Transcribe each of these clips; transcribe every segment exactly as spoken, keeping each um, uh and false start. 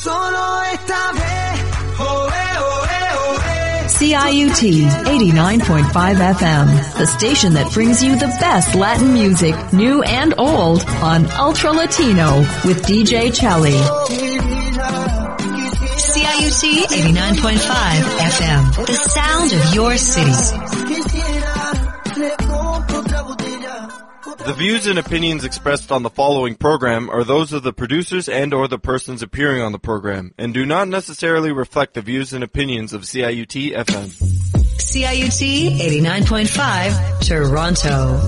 solo esta vez. Oh, eh, oh, eh, oh, eh. C I U T eighty-nine point five F M, the station that brings you the best Latin music, new and old, on Ultra Latino with D J Chelly. C I U T eighty-nine point five F M, the sound of your city. The views and opinions expressed on the following program are those of the producers and or the persons appearing on the program, and do not necessarily reflect the views and opinions of C I U T F M. C I U T eighty-nine point five, Toronto.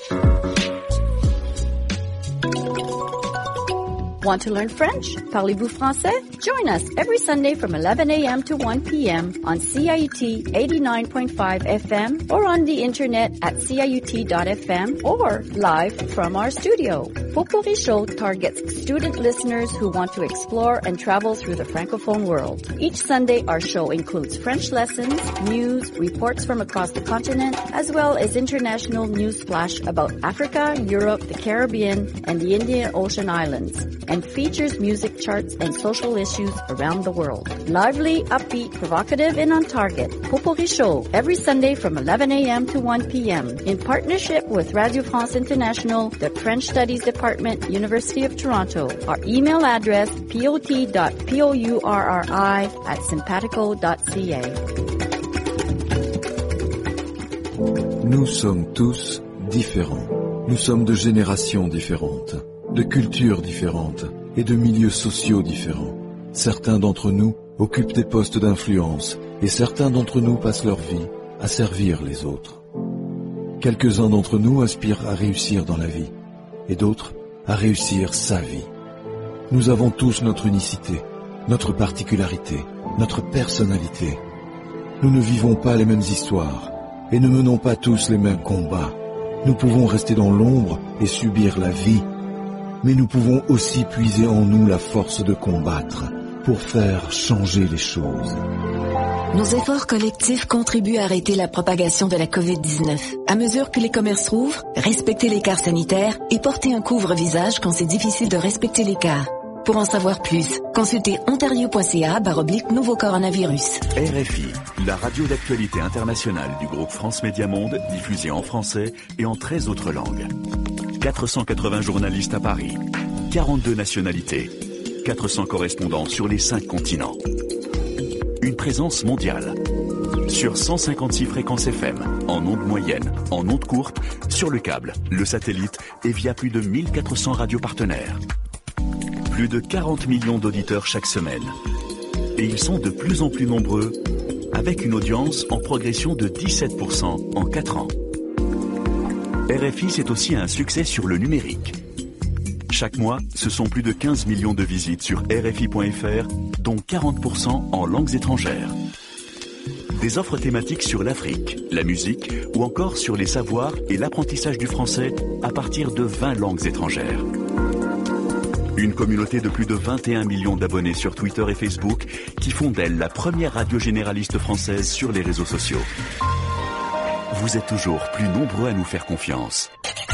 Want to learn French? Parlez-vous français? Join us every Sunday from eleven a.m. to one p.m. on C I U T eighty-nine point five F M or on the internet at C I U T dot F M or live from our studio. Potpourri Show targets student listeners who want to explore and travel through the Francophone world. Each Sunday, our show includes French lessons, news, reports from across the continent, as well as international news flash about Africa, Europe, the Caribbean, and the Indian Ocean Islands, and features music charts and social issues around the world. Lively, upbeat, provocative, and on target. Potpourri Show, every Sunday from eleven a.m. to one p.m. in partnership with Radio France International, the French Studies Department, University of Toronto. Our email address, pot dot pourri at simpatico dot c a. Nous sommes tous différents. Nous sommes de générations différentes, de cultures différentes et de milieux sociaux différents. Certains d'entre nous occupent des postes d'influence et certains d'entre nous passent leur vie à servir les autres. Quelques-uns d'entre nous aspirent à réussir dans la vie et d'autres à réussir sa vie. Nous avons tous notre unicité, notre particularité, notre personnalité. Nous ne vivons pas les mêmes histoires et ne menons pas tous les mêmes combats. Nous pouvons rester dans l'ombre et subir la vie, mais nous pouvons aussi puiser en nous la force de combattre pour faire changer les choses. Nos efforts collectifs contribuent à arrêter la propagation de la covid dix-neuf. À mesure que les commerces rouvrent, respectez l'écart sanitaire et portez un couvre-visage quand c'est difficile de respecter l'écart. Pour en savoir plus, consultez ontario point c a barre oblique nouveau coronavirus. R F I, la radio d'actualité internationale du groupe France Média Monde, diffusée en français et en treize autres langues. quatre cent quatre-vingts journalistes à Paris, quarante-deux nationalités, quatre cents correspondants sur les cinq continents. Une présence mondiale. Sur cent cinquante-six fréquences F M, en ondes moyennes, en ondes courtes, sur le câble, le satellite et via plus de mille quatre cents radios partenaires. Plus de quarante millions d'auditeurs chaque semaine. Et ils sont de plus en plus nombreux, avec une audience en progression de dix-sept pour cent en quatre ans. R F I, c'est aussi un succès sur le numérique. Chaque mois, ce sont plus de quinze millions de visites sur R F I point F R, dont quarante pour cent en langues étrangères. Des offres thématiques sur l'Afrique, la musique ou encore sur les savoirs et l'apprentissage du français à partir de vingt langues étrangères. Une communauté de plus de vingt et un millions d'abonnés sur Twitter et Facebook qui font d'elle la première radio généraliste française sur les réseaux sociaux. Vous êtes toujours plus nombreux à nous faire confiance.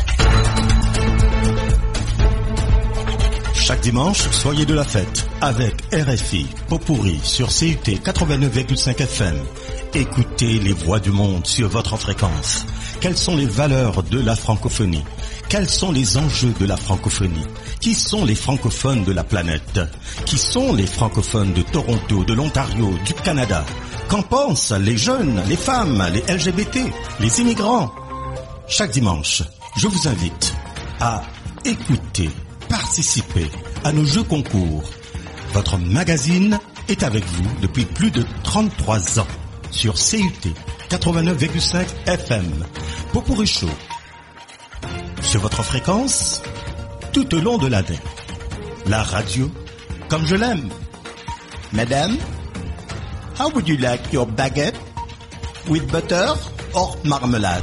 Chaque dimanche, soyez de la fête avec R F I, Potpourri sur C U T quatre-vingt-neuf virgule cinq F M. Écoutez les voix du monde sur votre fréquence. Quelles sont les valeurs de la francophonie? Quels sont les enjeux de la francophonie? Qui sont les francophones de la planète? Qui sont les francophones de Toronto, de l'Ontario, du Canada? Qu'en pensent les jeunes, les femmes, les L G B T, les immigrants? Chaque dimanche, je vous invite à écouter, participer à nos jeux concours. Votre magazine est avec vous depuis plus de trente-trois ans sur C U T quatre-vingt-neuf virgule cinq F M. Potpourri Show. Sur votre fréquence, tout au long de l'année. La radio, comme je l'aime. Madame, how would you like your baguette? With butter or marmelade?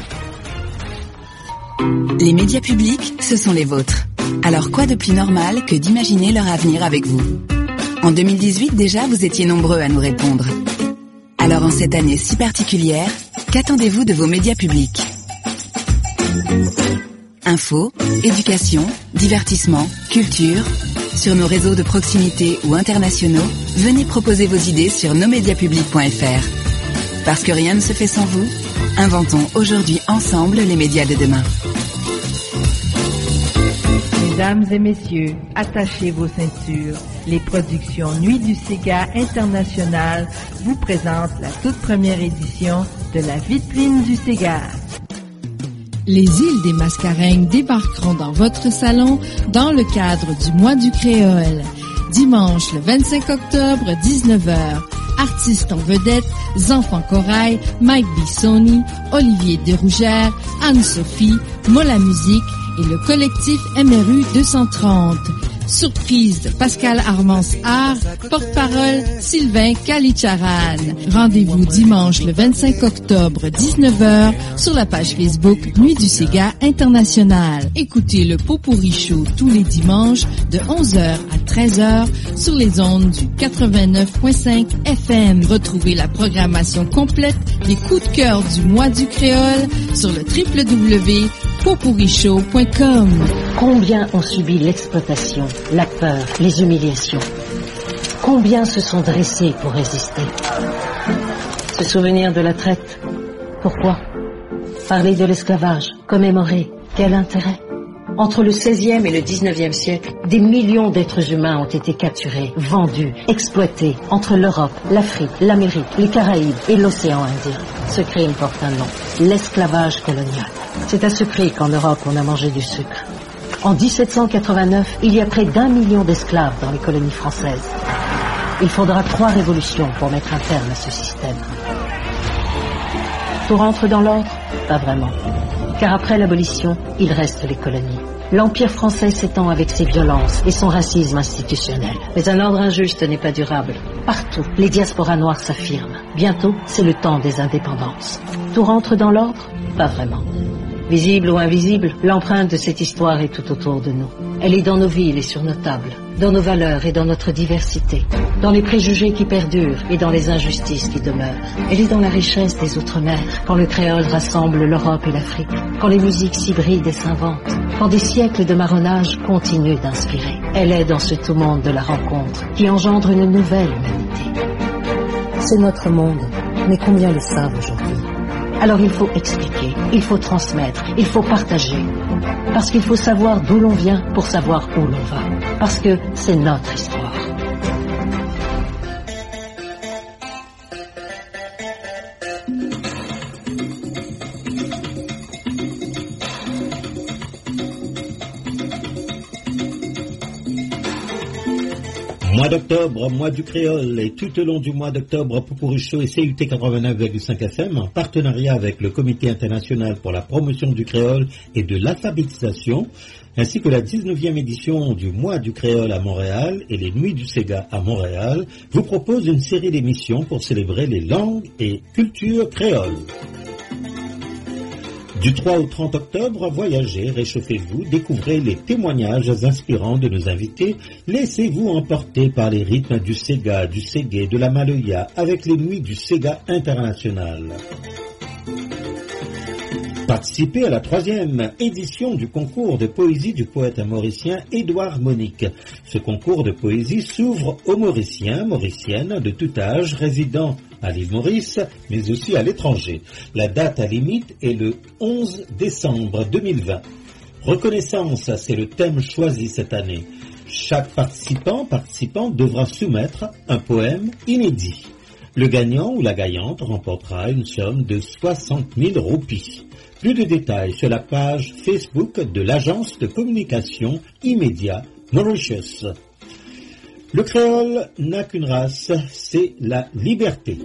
Les médias publics, ce sont les vôtres. Alors quoi de plus normal que d'imaginer leur avenir avec vous? En deux mille dix-huit déjà, vous étiez nombreux à nous répondre. Alors en cette année si particulière, qu'attendez-vous de vos médias publics? Info, éducation, divertissement, culture, Sur nos réseaux de proximité ou internationaux, venez proposer vos idées sur nosmediapublics point f r. Parce que rien ne se fait sans vous, inventons aujourd'hui ensemble les médias de demain. Mesdames et messieurs, attachez vos ceintures. Les productions Nuit du Sega International vous présentent la toute première édition de la vitrine du Sega. Les îles des Mascareignes débarqueront dans votre salon dans le cadre du mois du créole. Dimanche le vingt-cinq octobre, dix-neuf heures. Artistes en vedette, Zanfan Corail, Mike Bissoni, Olivier Derougères, Anne-Sophie, Mola Musique et le collectif M R U deux cent trente. Surprise de Pascal Armance Art, porte-parole Sylvain Kalicharan. Rendez-vous dimanche le vingt-cinq octobre, dix-neuf heures, sur la page Facebook Nuit du Sega International. Écoutez le Pot-Pourri Show tous les dimanches de onze heures à treize heures sur les ondes du quatre-vingt-neuf virgule cinq F M. Retrouvez la programmation complète des coups de cœur du mois du créole sur le w w w point pot pourri show point com. Combien ont subi l'exploitation, la peur, les humiliations? Combien se sont dressés pour résister? Se souvenir de la traite? Pourquoi? Parler de l'esclavage, commémorer, quel intérêt? Entre le seizième et le dix-neuvième siècle, des millions d'êtres humains ont été capturés, vendus, exploités entre l'Europe, l'Afrique, l'Amérique, les Caraïbes et l'océan Indien. Ce crime porte un nom, l'esclavage colonial. C'est à ce prix qu'en Europe on a mangé du sucre. En dix-sept cent quatre-vingt-neuf, il y a près d'un million d'esclaves dans les colonies françaises. Il faudra trois révolutions pour mettre un terme à ce système. Tout rentre dans l'ordre? Pas vraiment. Car après l'abolition, il reste les colonies. L'Empire français s'étend avec ses violences et son racisme institutionnel. Mais un ordre injuste n'est pas durable. Partout, les diasporas noires s'affirment. Bientôt, c'est le temps des indépendances. Tout rentre dans l'ordre? Pas vraiment. Visible ou invisible, l'empreinte de cette histoire est tout autour de nous. Elle est dans nos villes et sur nos tables, dans nos valeurs et dans notre diversité, dans les préjugés qui perdurent et dans les injustices qui demeurent. Elle est dans la richesse des Outre-mer, quand le créole rassemble l'Europe et l'Afrique, quand les musiques s'hybrident et s'inventent, quand des siècles de marronnage continuent d'inspirer. Elle est dans ce tout monde de la rencontre qui engendre une nouvelle humanité. C'est notre monde, mais combien le savent aujourd'hui? Alors il faut expliquer, il faut transmettre, il faut partager. Parce qu'il faut savoir d'où l'on vient pour savoir où l'on va. Parce que c'est notre histoire. Mois d'octobre, mois du créole, et tout au long du mois d'octobre, Pot-Pourri Show et C U T quatre-vingt-neuf virgule cinq F M, en partenariat avec le Comité international pour la promotion du créole et de l'alphabétisation, ainsi que la dix-neuvième édition du mois du créole à Montréal et les Nuits du Sega à Montréal, vous propose une série d'émissions pour célébrer les langues et cultures créoles. Du trois au trente octobre, voyagez, réchauffez-vous, découvrez les témoignages inspirants de nos invités, laissez-vous emporter par les rythmes du Sega, du Ségué, de la Maloya, avec les Nuits du Sega International. Participez à la troisième édition du concours de poésie du poète mauricien Édouard Monique. Ce concours de poésie s'ouvre aux Mauriciens, Mauriciennes de tout âge, résidant à l'île Maurice, mais aussi à l'étranger. La date à limite est le onze décembre deux mille vingt. Reconnaissance, c'est le thème choisi cette année. Chaque participant, participante devra soumettre un poème inédit. Le gagnant ou la gagnante remportera une somme de soixante mille roupies. Plus de détails sur la page Facebook de l'agence de communication immédiat Mauritius. Le créole n'a qu'une race, c'est la liberté.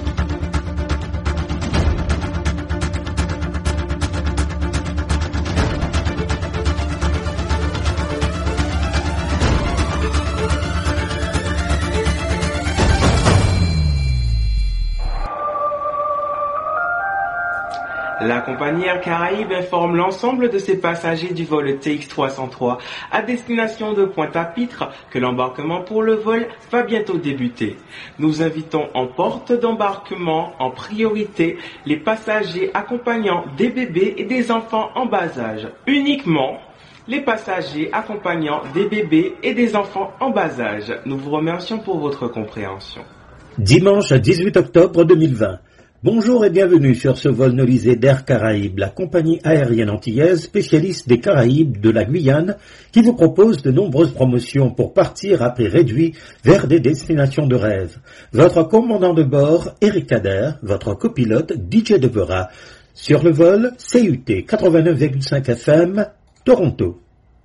La compagnie Air Caraïbes informe l'ensemble de ses passagers du vol T X trois cent trois à destination de Pointe-à-Pitre que l'embarquement pour le vol va bientôt débuter. Nous invitons en porte d'embarquement en priorité les passagers accompagnant des bébés et des enfants en bas âge. Uniquement les passagers accompagnant des bébés et des enfants en bas âge. Nous vous remercions pour votre compréhension. Dimanche dix-huit octobre deux mille vingt. Bonjour et bienvenue sur ce vol nolisé d'Air Caraïbes, la compagnie aérienne antillaise spécialiste des Caraïbes de la Guyane, qui vous propose de nombreuses promotions pour partir à prix réduit vers des destinations de rêve. Votre commandant de bord, Eric Kader, votre copilote, D J Devera, sur le vol C U T quatre-vingt-neuf virgule cinq F M, Toronto.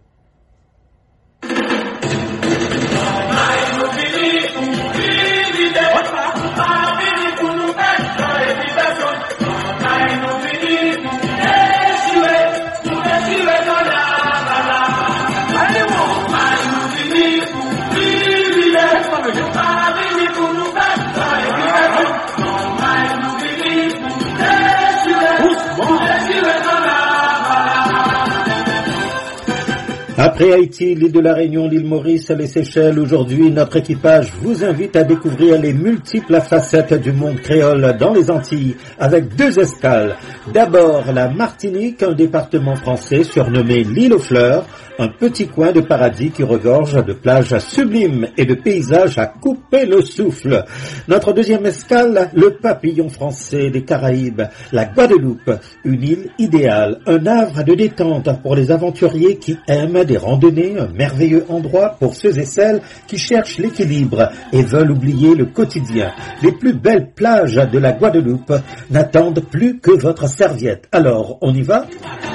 Après Haïti, l'île de la Réunion, l'île Maurice, les Seychelles, aujourd'hui, notre équipage vous invite à découvrir les multiples facettes du monde créole dans les Antilles, avec deux escales. D'abord, la Martinique, un département français surnommé l'île aux fleurs, un petit coin de paradis qui regorge de plages sublimes et de paysages à couper le souffle. Notre deuxième escale, le papillon français des Caraïbes, la Guadeloupe, une île idéale, un havre de détente pour les aventuriers qui aiment des randonnées, un merveilleux endroit pour ceux et celles qui cherchent l'équilibre et veulent oublier le quotidien. Les plus belles plages de la Guadeloupe n'attendent plus que votre serviette. Alors, on y va ?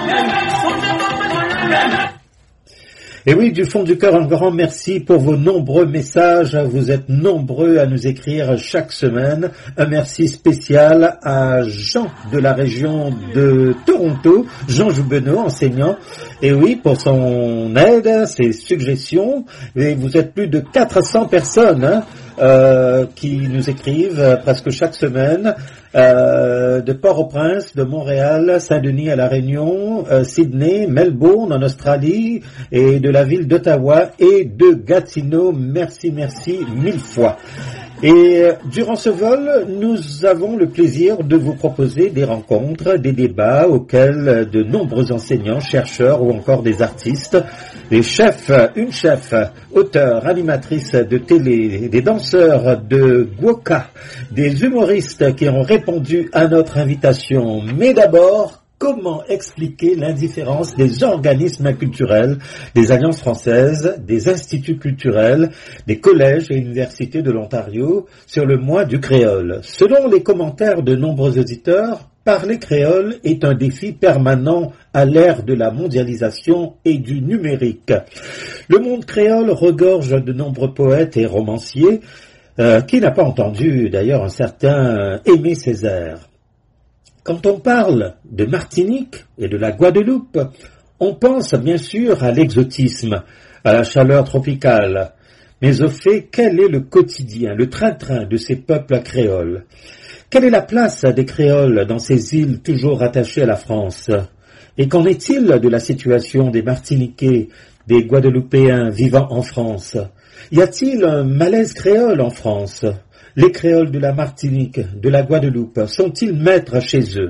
Et oui, du fond du cœur, un grand merci pour vos nombreux messages. Vous êtes nombreux à nous écrire chaque semaine. Un merci spécial à Jean de la région de Toronto, Jean Joubenot, enseignant. Et oui, pour son aide, ses suggestions. Et vous êtes plus de quatre cents personnes hein, euh, qui nous écrivent euh, presque chaque semaine. Euh, de Port-au-Prince, de Montréal, Saint-Denis à La Réunion, euh, Sydney, Melbourne en Australie et de la ville d'Ottawa et de Gatineau. Merci, merci mille fois. Et durant ce vol, nous avons le plaisir de vous proposer des rencontres, des débats auxquels de nombreux enseignants, chercheurs ou encore des artistes, des chefs, une chef, auteur, animatrice de télé, des danseurs de Gwoka, des humoristes qui ont répondu à notre invitation. Mais d'abord, comment expliquer l'indifférence des organismes culturels, des alliances françaises, des instituts culturels, des collèges et universités de l'Ontario sur le mois du créole? Selon les commentaires de nombreux auditeurs, parler créole est un défi permanent à l'ère de la mondialisation et du numérique. Le monde créole regorge de nombreux poètes et romanciers. Euh, qui n'a pas entendu d'ailleurs un certain Aimé Césaire? Quand on parle de Martinique et de la Guadeloupe, on pense bien sûr à l'exotisme, à la chaleur tropicale. Mais au fait, quel est le quotidien, le train-train de ces peuples créoles? Quelle est la place des créoles dans ces îles toujours attachées à la France? Et qu'en est-il de la situation des Martiniquais, des Guadeloupéens vivant en France? Y a-t-il un malaise créole en France? Les créoles de la Martinique, de la Guadeloupe, sont-ils maîtres chez eux?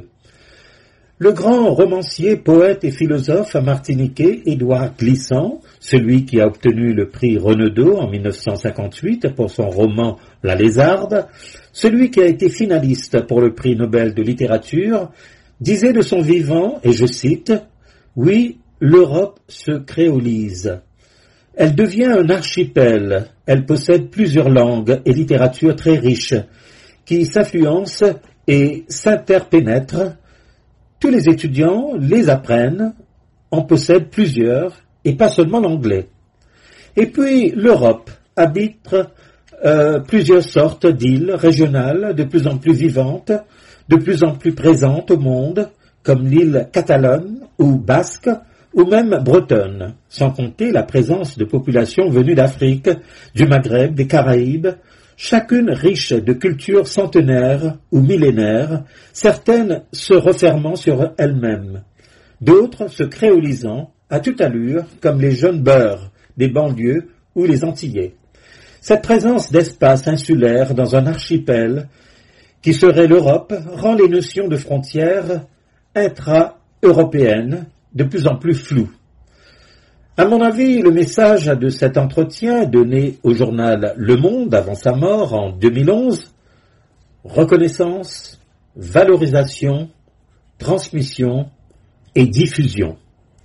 Le grand romancier, poète et philosophe martiniquais Édouard Glissant, celui qui a obtenu le prix Renaudot en mille neuf cent cinquante-huit pour son roman La Lézarde, celui qui a été finaliste pour le prix Nobel de littérature, disait de son vivant, et je cite, « Oui, l'Europe se créolise. Elle devient un archipel, elle possède plusieurs langues et littératures très riches, qui s'influencent et s'interpénètrent. Tous les étudiants les apprennent, en possèdent plusieurs, et pas seulement l'anglais. Et puis l'Europe habite euh, plusieurs sortes d'îles régionales de plus en plus vivantes, de plus en plus présentes au monde, comme l'île catalane ou basque, ou même bretonne, sans compter la présence de populations venues d'Afrique, du Maghreb, des Caraïbes, chacune riche de cultures centenaires ou millénaires, certaines se refermant sur elles-mêmes, d'autres se créolisant à toute allure comme les jeunes beurs des banlieues ou les Antillais. Cette présence d'espace insulaire dans un archipel qui serait l'Europe rend les notions de frontières intra-européennes de plus en plus floues. À mon avis, le message de cet entretien donné au journal Le Monde avant sa mort en deux mille onze, reconnaissance, valorisation, transmission et diffusion.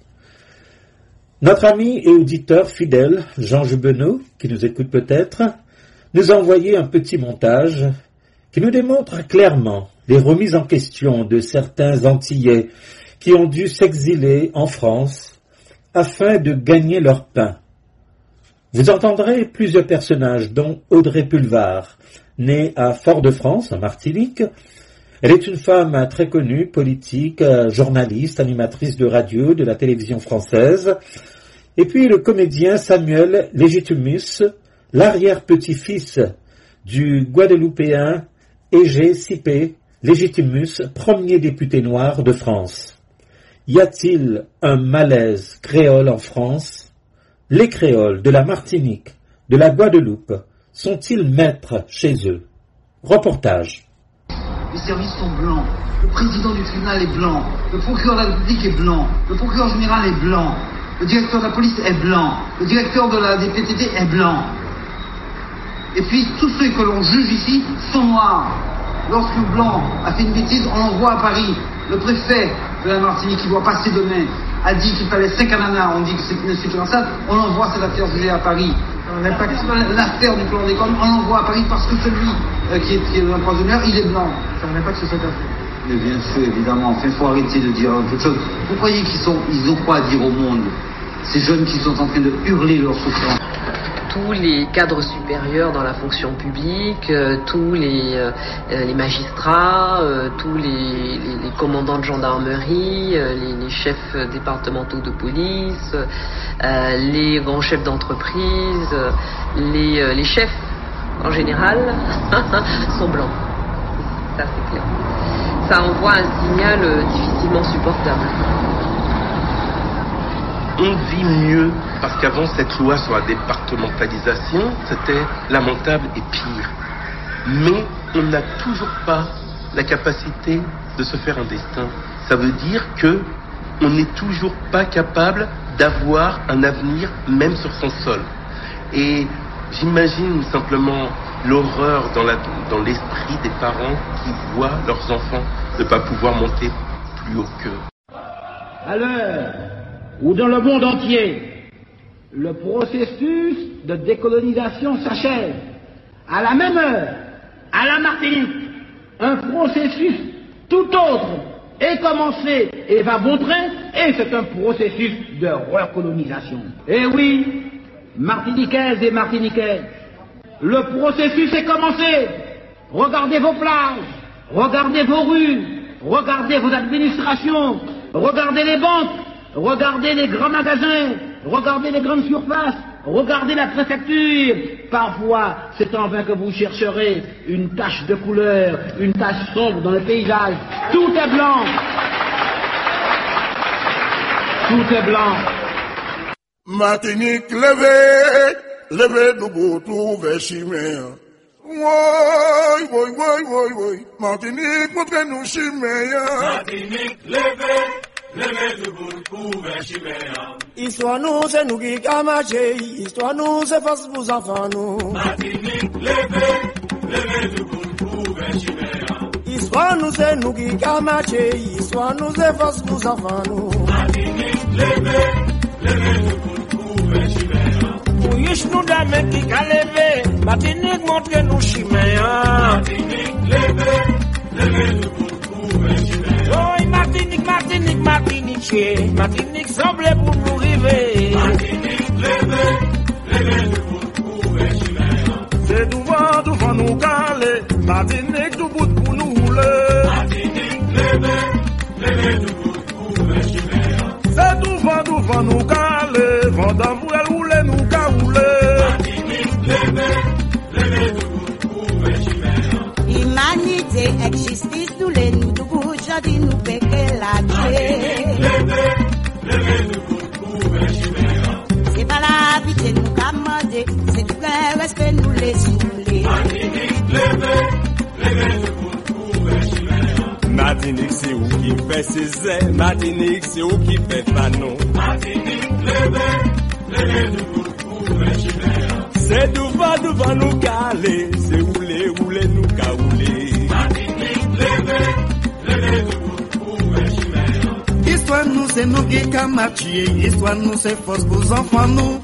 Notre ami et auditeur fidèle, Jean Jubenot, qui nous écoute peut-être, nous a envoyé un petit montage qui nous démontre clairement les remises en question de certains Antillais qui ont dû s'exiler en France afin de gagner leur pain. Vous entendrez plusieurs personnages, dont Audrey Pulvar, née à Fort-de-France, en Martinique. Elle est une femme très connue, politique, journaliste, animatrice de radio de la télévision française. Et puis le comédien Samuel Légitimus, l'arrière-petit-fils du Guadeloupéen Égé Sipé Légitimus, premier député noir de France. Y a-t-il un malaise créole en France? Les créoles de la Martinique, de la Guadeloupe, sont-ils maîtres chez eux? Reportage. Les services sont blancs, le président du tribunal est blanc, le procureur de la République est blanc, le procureur général est blanc, le directeur de la police est blanc, le directeur de la D P T T est blanc. Et puis tous ceux que l'on juge ici sont noirs. Lorsqu'un blanc a fait une bêtise, on l'envoie à Paris. Le préfet de la Martinique, qui doit passer demain, a dit qu'il fallait cinq ananas. On dit que c'est une insuffisance. On envoie cette affaire jugée à Paris. L'affaire du plan d'école, on l'envoie à Paris parce que celui euh, qui est, qui est l'empoisonneur, il est blanc. Ça n'a pas que ce soit affaire. Mais bien sûr, évidemment. Enfin, il faut arrêter de dire quelque chose. Vous croyez qu'ils sont, ils ont quoi à dire au monde? Ces jeunes qui sont en train de hurler leur souffrance. Tous les cadres supérieurs dans la fonction publique, euh, tous les, euh, les magistrats, euh, tous les, les, les commandants de gendarmerie, euh, les, les chefs départementaux de police, euh, les grands chefs d'entreprise, euh, les, euh, les chefs en général sont blancs. Ça c'est clair. Ça envoie un signal euh, difficilement supportable. On vit mieux parce qu'avant cette loi sur la départementalisation, c'était lamentable et pire. Mais on n'a toujours pas la capacité de se faire un destin. Ça veut dire que on n'est toujours pas capable d'avoir un avenir même sur son sol. Et j'imagine simplement l'horreur dans, la, dans l'esprit des parents qui voient leurs enfants ne pas pouvoir monter plus haut qu'eux. À l'heure où dans le monde entier, le processus de décolonisation s'achève, à la même heure, à la Martinique, un processus tout autre est commencé et va bon train, et c'est un processus de recolonisation. Et oui, Martiniquaises et Martiniquais, le processus est commencé. Regardez vos plages, regardez vos rues, regardez vos administrations, regardez les banques, regardez les grands magasins, regardez les grandes surfaces, regardez la préfecture. Parfois, c'est en vain que vous chercherez une tache de couleur, une tache sombre dans le paysage. Tout est blanc. Tout est blanc. Martinique, levez, levez debout, trouvez chimère. Woy, woy, woy, woy, woy. Martinique, montrez-nous chimère. Martinique, levez. Levez debout, trouvez chimère. Histoire nous, c'est nous qui camachés. Histoire nous, c'est face pour enfants nous. Martinique, levez, levez debout, trouvez chimère. Histoire nous, c'est nous qui camachés. Histoire nous, c'est face pour enfants nous. Martinique, levez, levez debout, trouvez chimère. Ouish nous d'amène qui qu'a levé. Martinique, montre-nous chimère. Martinique, levez, levez debout, trouvez chimère. Oh, Martinique, Martinique, Martinique, Martinique semblait pour nous rêver. Martinique, levez, levez debout, trouvez chimère. C'est devant, devant nous caler. Martinique, debout pour nous rouler. Martinique, levez, levez debout, trouvez chimère. C'est devant, devant nous caler. Vendant vous elle rouler, nous qu'à rouler. Martinique, levez, levez debout, trouvez chimère. Humanité, justice, nous les nous debout, j'en nous péquer la Martinique, levez, levez debout, trouvez chimère. C'est pas la vie nous commander, c'est tout le respect nous les souler. Martinique, levez, levez debout, trouvez chimère. Martinique, c'est où qui fait ses ailes. Martinique, c'est où qui fait pas non. Martinique, levez, C'est devant, devant nous caler, c'est rouler, rouler, nous caouler. Histoire nous c'est nous qui camatier, histoire nous c'est force pour enfants nous.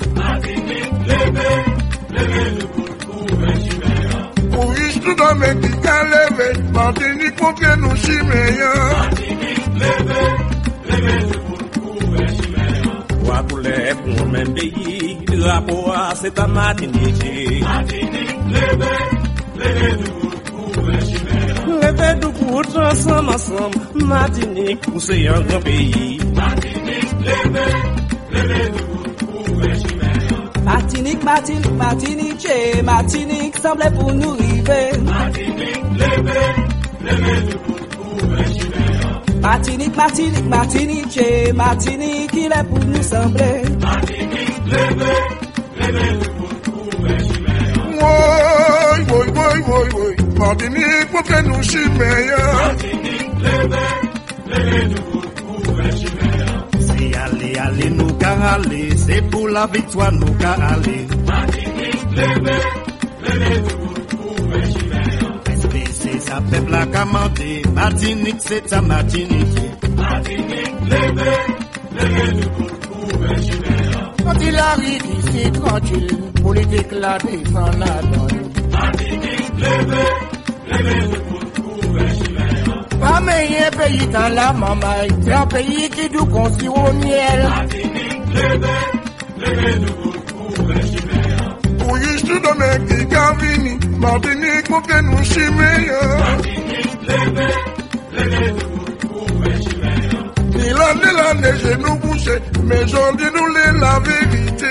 Pour riche tout dans mes qui qu'a levé, Martinique contre nous chiméens. Wa couleur pour même pays, drapeau c'est à Martinique. Levez-nous pour ensemble, ensemble, Martinique, pour c'est un grand pays. Martinique, Martinique, Martinique, Martinique, semblait pour nous river. Martinique, Martinique, Martinique, Martinique, il est pour nous sembler. Woy, woy, woy, woy, woy, Martinique, pour que nous chiméens. C'est aller, aller, nous qu'à aller, c'est pour la victoire, nous qu'à aller. C'est sa peuple à commander, Martinique, c'est sa Martinique. Quand il arrive ici tranquille, politique la défend la donne. Pas meilleur pays dans la mamaille, c'est un pays qui nous conçut au miel. Pour riche tout dans mes qui qu'a vini, Martinique pour que nous chiméens. Ni l'année, l'année, j'ai nous bouché, mais aujourd'hui nous les la vérité.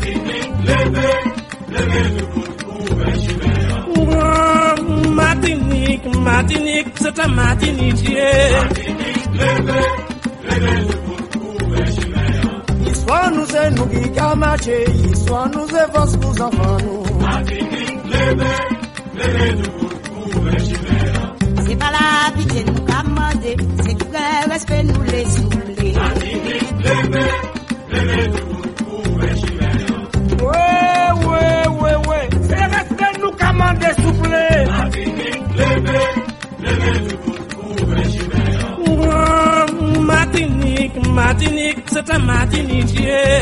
Martinique, Martinique, c'est à Martinique. Histoire nous c'est nous qui camaché, histoire nous c'est force pour enfants nous. C'est pas la pitié nous qu'a demandé, c'est tout le respect nous les souffler. Ouais, ouais, ouais, ouais, c'est le respect nous qu'a demandé souffler. Martinique, Martinique, c'est à Martinique.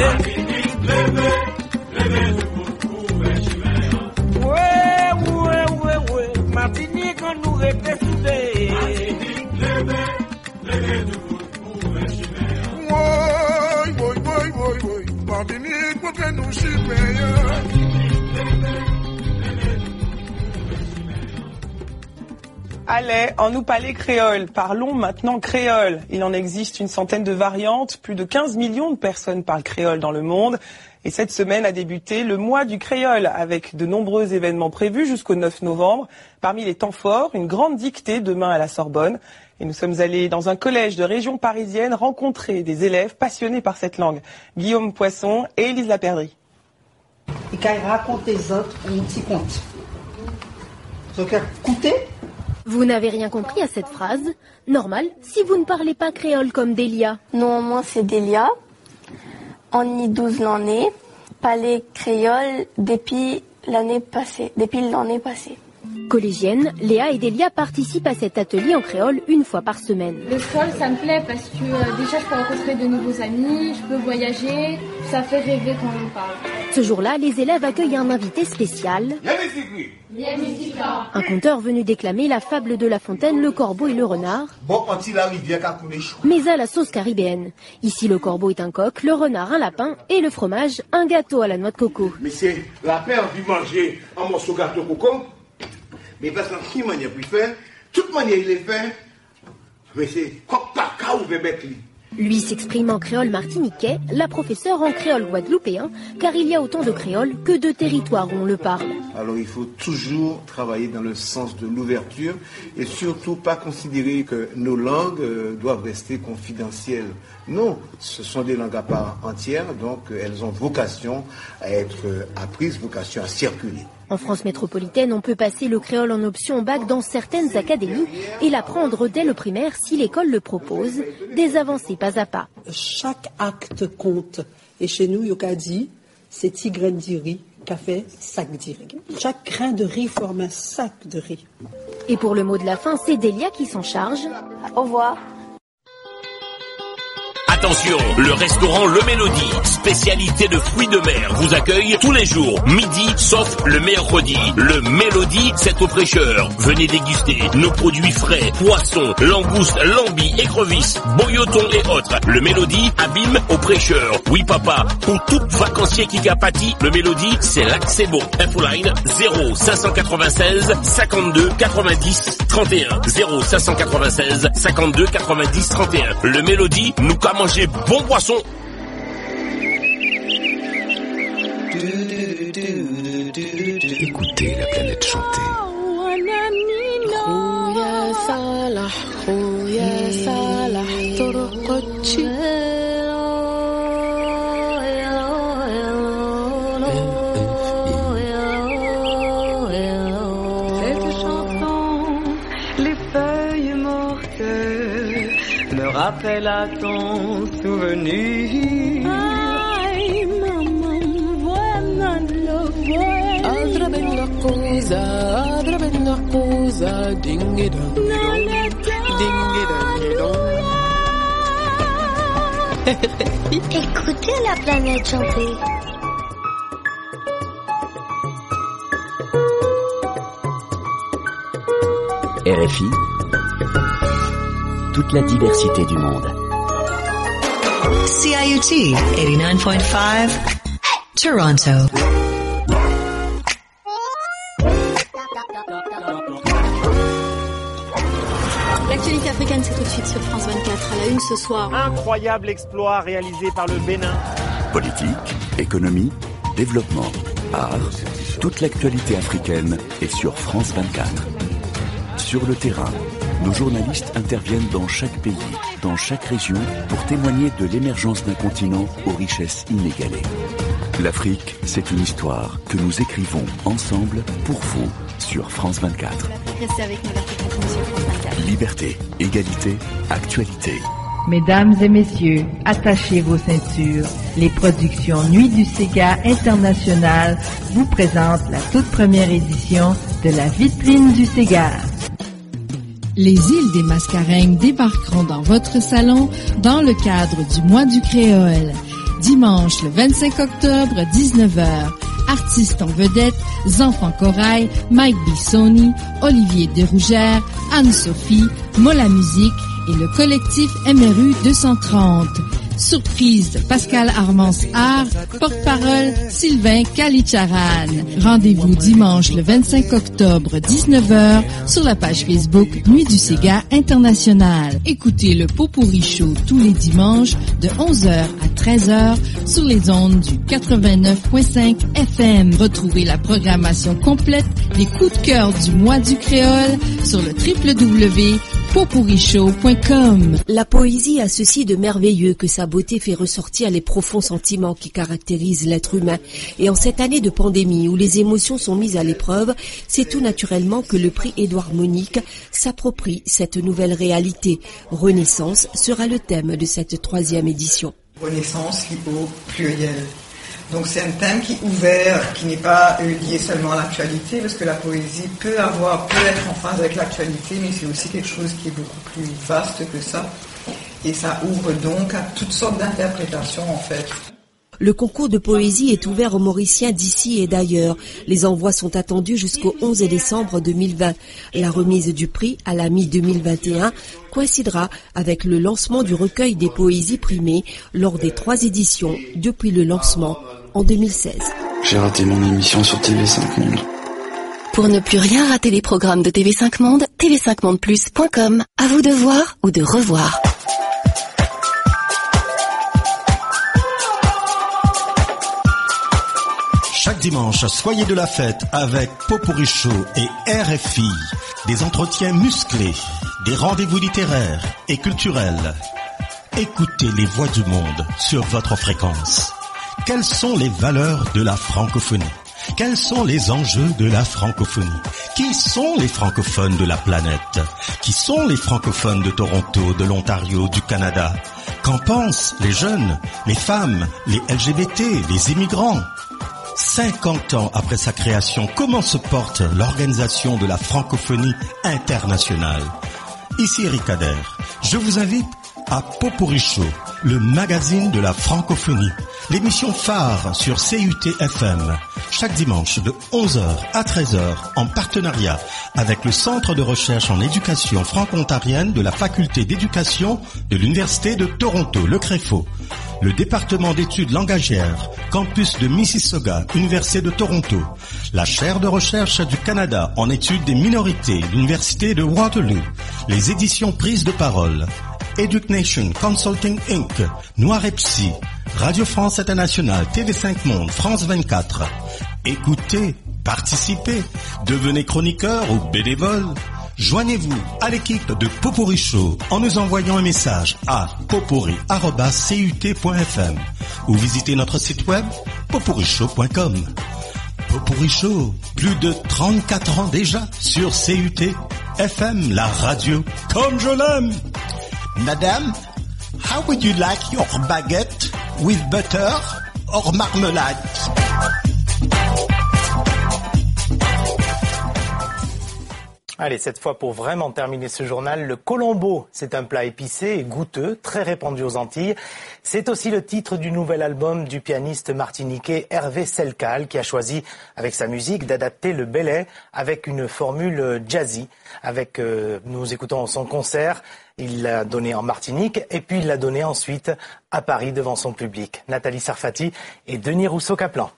Ouais, ouais, ouais, ouais, Martinique, on nous répète soudés. Woy, woy, woy, woy, woy, Martinique pour que nous chiméens. Allez, en nous parler créole. Parlons maintenant créole. Il en existe une centaine de variantes. Plus de quinze millions de personnes parlent créole dans le monde. Et cette semaine a débuté le mois du créole avec de nombreux événements prévus jusqu'au neuf novembre. Parmi les temps forts, une grande dictée demain à la Sorbonne. Et nous sommes allés dans un collège de région parisienne rencontrer des élèves passionnés par cette langue. Guillaume Poisson et Élise Laperdrie. Et quand il raconte les autres, un petit conte. Donc, écoutez. Vous n'avez rien compris à cette phrase? Normal, si vous ne parlez pas créole comme Delia. Non, moi c'est Delia. On y douze l'année. Parler créole depuis l'année passée. Depuis l'année passée. Collégienne, Léa et Delia participent à cet atelier en créole une fois par semaine. Le créole, ça me plaît parce que euh, déjà je peux rencontrer de nouveaux amis, je peux voyager, ça fait rêver quand on parle. Ce jour-là, les élèves accueillent un invité spécial. Un conteur venu déclamer la fable de La Fontaine, le corbeau et le renard. Bon, quand il arrive, il y a qu'à couler chaud. Mais à la sauce caribéenne. Ici, le corbeau est un coq, le renard un lapin et le fromage un gâteau à la noix de coco. Mais c'est la paix envie de manger un morceau de gâteau coco. Mais parce qu'en qui manière plus faire, toute manière il est fait, mais c'est coq caca ou bébé. Lui s'exprime en créole martiniquais, la professeure en créole guadeloupéen, car il y a autant de créoles que de territoires où on le parle. Alors il faut toujours travailler dans le sens de l'ouverture et surtout pas considérer que nos langues euh, doivent rester confidentielles. Non, ce sont des langues à part entière, donc euh, elles ont vocation à être euh, apprises, vocation à circuler. En France métropolitaine, on peut passer le créole en option bac dans certaines académies et l'apprendre dès le primaire si l'école le propose, des avancées pas à pas. Chaque acte compte. Et chez nous, Yoka dit, c'est dix graines de riz qu'a fait sac de riz. Chaque grain de riz forme un sac de riz. Et pour le mot de la fin, c'est Delia qui s'en charge. Au revoir. Attention, le restaurant Le Mélodie, spécialité de fruits de mer, vous accueille tous les jours, midi, sauf le mercredi. Le Mélodie, c'est au prêcheur. Venez déguster nos produits frais, poissons, langoustes, lambis, écrevisses, boyotons et autres. Le Mélodie, abîme au prêcheur. Oui papa, pour tout vacancier qui capatit, le Mélodie, c'est là que c'est bon. Infoline zéro cinq cent quatre-vingt-seize cinquante-deux quatre-vingt-dix trente et un. zéro cinq cent quatre-vingt-seize cinquante-deux quatre-vingt-dix trente et un. Le Mélodie, nous qu'à manger bon poisson. Écoutez la planète chanter. Rappelle à ton souvenir. Ay, mamma, buena lo buena. Adra bella cosa, adra bella cosa, dingy dong dong, dingy dong dong. Écoutez la planète chanter. R F I. Toute la diversité du monde. C I U T eighty-nine point five, Toronto. L'actualité africaine, c'est tout de suite sur France vingt-quatre. À la une ce soir. Incroyable exploit réalisé par le Bénin. Politique, économie, développement, art. Toute l'actualité africaine est sur France vingt-quatre. Sur le terrain, nos journalistes interviennent dans chaque pays, dans chaque région, pour témoigner de l'émergence d'un continent aux richesses inégalées. L'Afrique, c'est une histoire que nous écrivons ensemble pour vous sur France vingt-quatre. Restez avec nous, sur France vingt-quatre. Liberté, égalité, actualité. Mesdames et messieurs, attachez vos ceintures. Les productions Nuit du Sega International vous présentent la toute première édition de la vitrine du Sega. Les îles des Mascareignes débarqueront dans votre salon dans le cadre du mois du créole. Dimanche le vingt-cinq octobre, dix-neuf heures. Artistes en vedette, Zanfran Corail, Mike Bissoni, Olivier Derougères, Anne-Sophie, Mola Musique et le collectif M R U deux cent trente. Surprise de Pascal Armance Art, porte-parole Sylvain Kalicharan. Rendez-vous dimanche le vingt-cinq octobre, dix-neuf heures, sur la page Facebook Nuit du Sega International. Écoutez le Pot-Pourri Show tous les dimanches de onze heures à treize heures sur les ondes du quatre-vingt-neuf point cinq F M. Retrouvez la programmation complète des coups de cœur du mois du créole sur le w w w point pot pourri show point com. La poésie a ceci de merveilleux que sa beauté fait ressortir les profonds sentiments qui caractérisent l'être humain. Et en cette année de pandémie où les émotions sont mises à l'épreuve, c'est tout naturellement que le prix Édouard Monique s'approprie cette nouvelle réalité. Renaissance sera le thème de cette troisième édition. Renaissance au pluriel. Donc c'est un thème qui est ouvert, qui n'est pas lié seulement à l'actualité, parce que la poésie peut avoir, peut être en phase avec l'actualité, mais c'est aussi quelque chose qui est beaucoup plus vaste que ça. Et ça ouvre donc à toutes sortes d'interprétations en fait. Le concours de poésie est ouvert aux Mauriciens d'ici et d'ailleurs. Les envois sont attendus jusqu'au onze décembre deux mille vingt. La remise du prix à la mi-deux mille vingt et un coïncidera avec le lancement du recueil des poésies primées lors des trois éditions depuis le lancement en deux mille seize. J'ai raté mon émission sur T V cinq Monde. Pour ne plus rien rater des programmes de T V cinq Monde, T V cinq monde plus point com. À vous de voir ou de revoir. Chaque dimanche, soyez de la fête avec Pot-Pourri Show et R F I. Des entretiens musclés, des rendez-vous littéraires et culturels. Écoutez les voix du monde sur votre fréquence. Quelles sont les valeurs de la francophonie? Quels sont les enjeux de la francophonie? Qui sont les francophones de la planète? Qui sont les francophones de Toronto, de l'Ontario, du Canada? Qu'en pensent les jeunes, les femmes, les L G B T, les immigrants? cinquante ans après sa création, comment se porte l'organisation de la francophonie internationale? Ici Eric Adder. Je vous invite à Popurrí Show, le magazine de la francophonie, l'émission phare sur C U T F M, chaque dimanche de onze heures à treize heures, en partenariat avec le Centre de recherche en éducation franco-ontarienne de la Faculté d'éducation de l'Université de Toronto, le CREFO, le département d'études langagières, campus de Mississauga, Université de Toronto, la chaire de recherche du Canada en études des minorités, l'Université de Waterloo, les éditions Prise de parole, EduCnation Consulting Incorporated, Noir et Psy, Radio France Internationale, T V cinq Monde, France vingt-quatre. Écoutez, participez, devenez chroniqueur ou bénévole. Joignez-vous à l'équipe de Popurrí Show en nous envoyant un message à popurrí arobase c u t point f m ou visitez notre site web popurrí show point com. Popurrí Show, plus de trente-quatre ans déjà sur C U T F M, la radio comme je l'aime. Madame, how would you like your baguette, with butter or marmalade? Allez, cette fois, pour vraiment terminer ce journal, le colombo. C'est un plat épicé et goûteux, très répandu aux Antilles. C'est aussi le titre du nouvel album du pianiste martiniquais Hervé Selcal, qui a choisi, avec sa musique, d'adapter le belay avec une formule jazzy. Avec, euh, nous écoutons son concert, il l'a donné en Martinique et puis il l'a donné ensuite à Paris devant son public. Nathalie Sarfati et Denis Rousseau-Kaplan.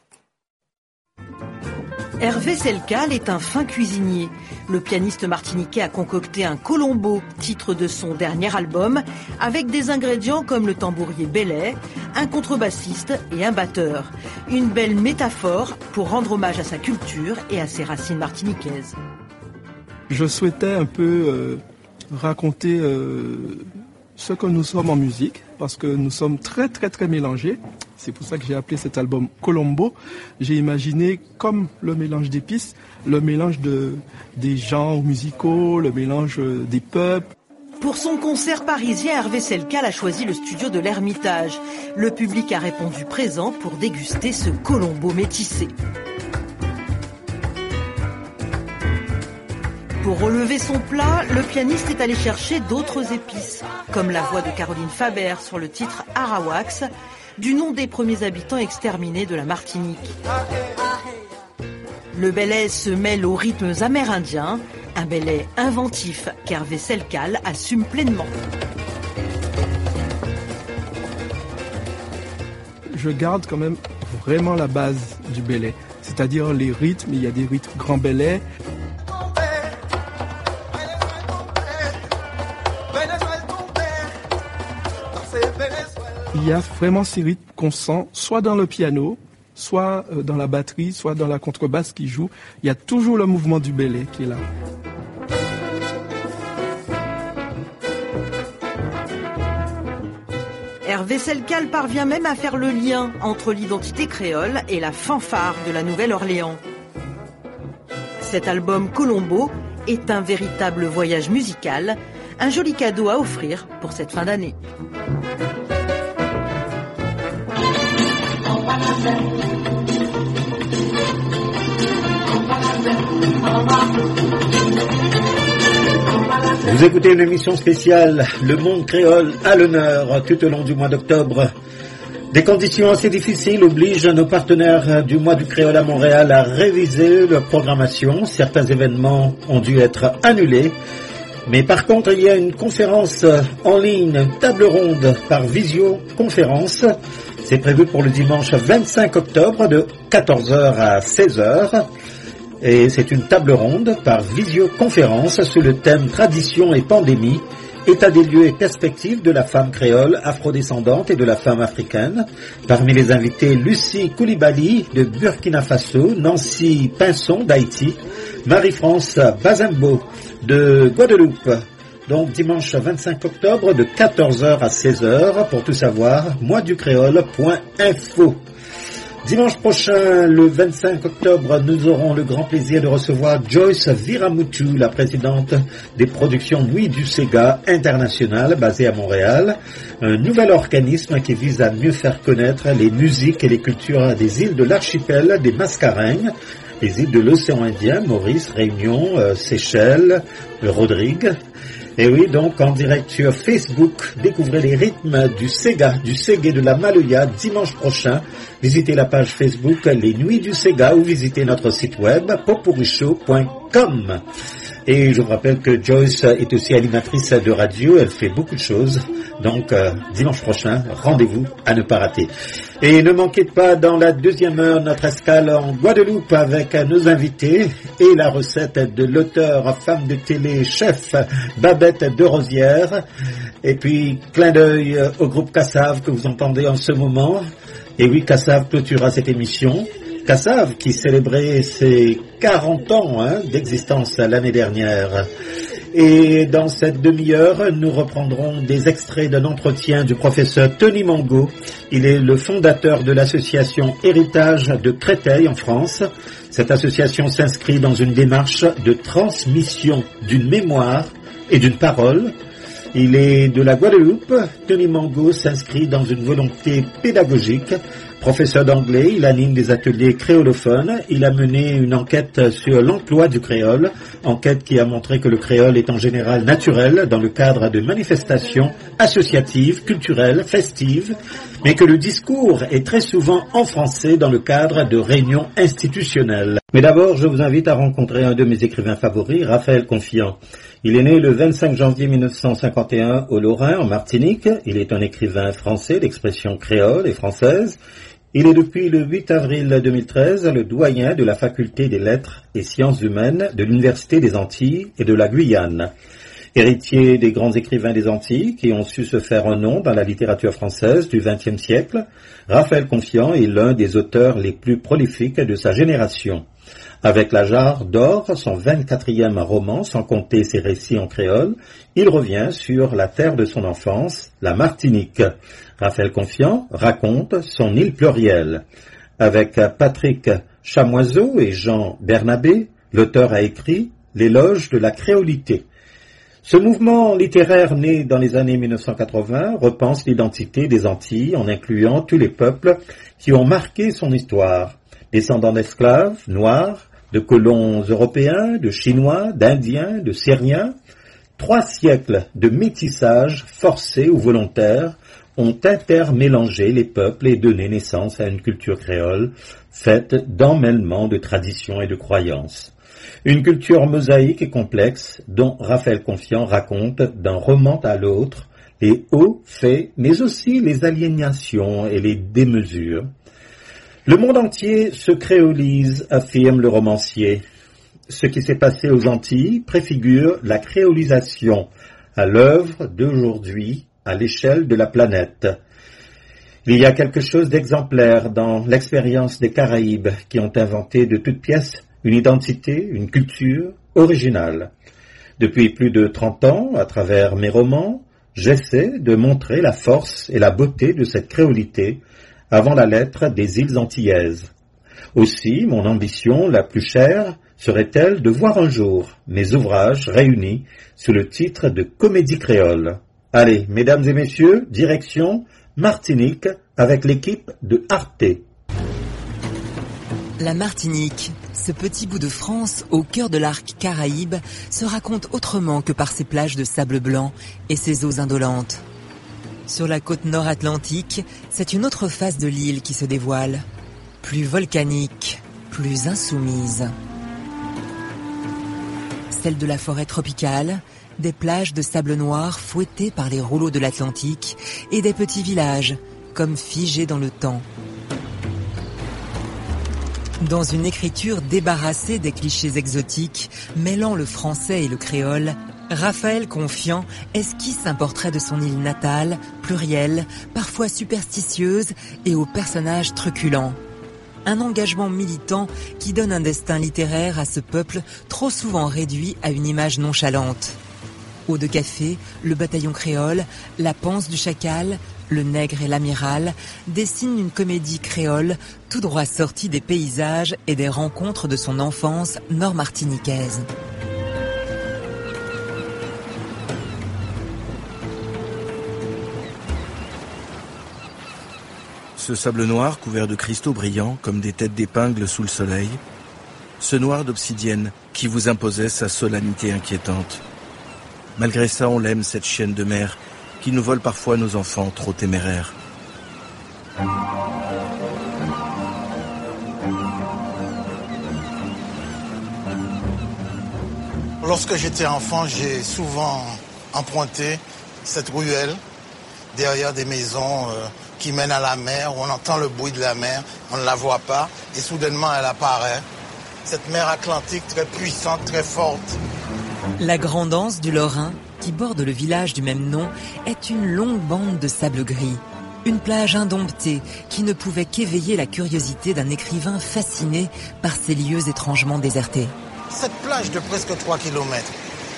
Hervé Selcal est un fin cuisinier. Le pianiste martiniquais a concocté un colombo, titre de son dernier album, avec des ingrédients comme le tambourier belay, un contrebassiste et un batteur. Une belle métaphore pour rendre hommage à sa culture et à ses racines martiniquaises. Je souhaitais un peu euh, raconter euh, ce que nous sommes en musique, parce que nous sommes très très très mélangés. C'est pour ça que j'ai appelé cet album Colombo. J'ai imaginé comme le mélange d'épices, le mélange de, des genres musicaux, le mélange des peuples. Pour son concert parisien, Hervé Selcal a choisi le studio de l'Ermitage. Le public a répondu présent pour déguster ce colombo métissé. Pour relever son plat, le pianiste est allé chercher d'autres épices, comme la voix de Caroline Faber sur le titre Arawax, du nom des premiers habitants exterminés de la Martinique. Le belay se mêle aux rythmes amérindiens, un belay inventif qu'Hervé Selcal assume pleinement. Je garde quand même vraiment la base du belay, c'est-à-dire les rythmes. Il y a des rythmes grand belay. Il y a vraiment ces rythmes qu'on sent soit dans le piano, soit dans la batterie, soit dans la contrebasse qui joue. Il y a toujours le mouvement du belay qui est là. Hervé Selcal parvient même à faire le lien entre l'identité créole et la fanfare de la Nouvelle-Orléans. Cet album Colombo est un véritable voyage musical, un joli cadeau à offrir pour cette fin d'année. Vous écoutez une émission spéciale, Le Monde Créole à l'honneur tout au long du mois d'octobre. Des conditions assez difficiles obligent nos partenaires du mois du Créole à Montréal à réviser leur programmation. Certains événements ont dû être annulés. Mais par contre, il y a une conférence en ligne, une table ronde par visioconférence. C'est prévu pour le dimanche vingt-cinq octobre de quatorze heures à seize heures. Et c'est une table ronde par visioconférence sous le thème Tradition et pandémie, état des lieux et perspectives de la femme créole afrodescendante et de la femme africaine. Parmi les invités, Lucie Koulibaly de Burkina Faso, Nancy Pinson d'Haïti, Marie-France Bazembo de Guadeloupe. Donc dimanche vingt-cinq octobre de quatorze heures à seize heures. Pour tout savoir, moi du créole point info. Dimanche prochain, le vingt-cinq octobre, nous aurons le grand plaisir de recevoir Joyce Viramutu, la présidente des productions Nuit du Sega International, basée à Montréal. Un nouvel organisme qui vise à mieux faire connaître les musiques et les cultures des îles de l'archipel des Mascareignes, les îles de l'océan Indien, Maurice, Réunion, euh, Seychelles, euh, Rodrigue. Et oui, donc en direct sur Facebook, découvrez les rythmes du Sega, du Ségué de la Maloya dimanche prochain. Visitez la page Facebook Les Nuits du Sega ou visitez notre site web popurichow point com. Et je vous rappelle que Joyce est aussi animatrice de radio, elle fait beaucoup de choses. Donc euh, dimanche prochain, rendez-vous à ne pas rater. Et ne manquez pas dans la deuxième heure notre escale en Guadeloupe avec nos invités et la recette de l'auteur femme de télé chef Babette de Rosière. Et puis clin d'œil au groupe Kassav que vous entendez en ce moment. Et oui, Kassav clôturera cette émission. Kassav qui célébrait ses quarante ans hein, d'existence l'année dernière. Et dans cette demi-heure, nous reprendrons des extraits d'un entretien du professeur Tony Mango. Il est le fondateur de l'association Héritage de Créteil en France. Cette association s'inscrit dans une démarche de transmission d'une mémoire et d'une parole. Il est de la Guadeloupe. Tony Mango s'inscrit dans une volonté pédagogique. Professeur d'anglais, il anime des ateliers créolophones. Il a mené une enquête sur l'emploi du créole, enquête qui a montré que le créole est en général naturel dans le cadre de manifestations associatives, culturelles, festives, mais que le discours est très souvent en français dans le cadre de réunions institutionnelles. Mais d'abord, je vous invite à rencontrer un de mes écrivains favoris, Raphaël Confiant. Il est né le vingt-cinq janvier mille neuf cent cinquante et un au Lorrain, en Martinique. Il est un écrivain français d'expression créole et française. Il est depuis le huit avril deux mille treize le doyen de la faculté des lettres et sciences humaines de l'Université des Antilles et de la Guyane. Héritier des grands écrivains des Antilles qui ont su se faire un nom dans la littérature française du vingtième siècle, Raphaël Confiant est l'un des auteurs les plus prolifiques de sa génération. Avec La Jarre d'or, son vingt-quatrième roman, sans compter ses récits en créole, il revient sur la terre de son enfance, la Martinique. Raphaël Confiant raconte son île plurielle. Avec Patrick Chamoiseau et Jean Bernabé, l'auteur a écrit L'éloge de la créolité. Ce mouvement littéraire né dans les années mille neuf cent quatre-vingts repense l'identité des Antilles en incluant tous les peuples qui ont marqué son histoire. Descendants d'esclaves, noirs, de colons européens, de Chinois, d'Indiens, de Syriens, trois siècles de métissage forcé ou volontaire ont intermélangé les peuples et donné naissance à une culture créole faite d'emmêlements de traditions et de croyances. Une culture mosaïque et complexe dont Raphaël Confiant raconte d'un roman à l'autre les hauts faits, mais aussi les aliénations et les démesures. Le monde entier se créolise, affirme le romancier. Ce qui s'est passé aux Antilles préfigure la créolisation à l'œuvre d'aujourd'hui à l'échelle de la planète. Il y a quelque chose d'exemplaire dans l'expérience des Caraïbes qui ont inventé de toutes pièces une identité, une culture originale. Depuis plus de trente ans, à travers mes romans, j'essaie de montrer la force et la beauté de cette créolité avant la lettre des îles antillaises. Aussi, mon ambition la plus chère serait-elle de voir un jour mes ouvrages réunis sous le titre de Comédie créole. Allez, mesdames et messieurs, direction Martinique avec l'équipe de Arte. La Martinique, ce petit bout de France au cœur de l'arc Caraïbe, se raconte autrement que par ses plages de sable blanc et ses eaux indolentes. Sur la côte nord-atlantique, c'est une autre face de l'île qui se dévoile, plus volcanique, plus insoumise. Celle de la forêt tropicale, des plages de sable noir fouettées par les rouleaux de l'Atlantique et des petits villages, comme figés dans le temps. Dans une écriture débarrassée des clichés exotiques, mêlant le français et le créole, Raphaël Confiant esquisse un portrait de son île natale, plurielle, parfois superstitieuse et aux personnages truculents. Un engagement militant qui donne un destin littéraire à ce peuple trop souvent réduit à une image nonchalante. Eau de café, le bataillon créole, la panse du chacal, le nègre et l'amiral dessinent une comédie créole tout droit sortie des paysages et des rencontres de son enfance nord-martiniquaise. Ce sable noir couvert de cristaux brillants comme des têtes d'épingles sous le soleil, ce noir d'obsidienne qui vous imposait sa solennité inquiétante. Malgré ça, on l'aime, cette chienne de mer qui nous vole parfois nos enfants trop téméraires. Lorsque j'étais enfant, j'ai souvent emprunté cette ruelle derrière des maisons euh, qui mènent à la mer, où on entend le bruit de la mer, on ne la voit pas, et soudainement elle apparaît. Cette mer Atlantique très puissante, très forte. La Grande Anse du Lorrain, qui borde le village du même nom, est une longue bande de sable gris. Une plage indomptée qui ne pouvait qu'éveiller la curiosité d'un écrivain fasciné par ces lieux étrangement désertés. Cette plage de presque trois kilomètres,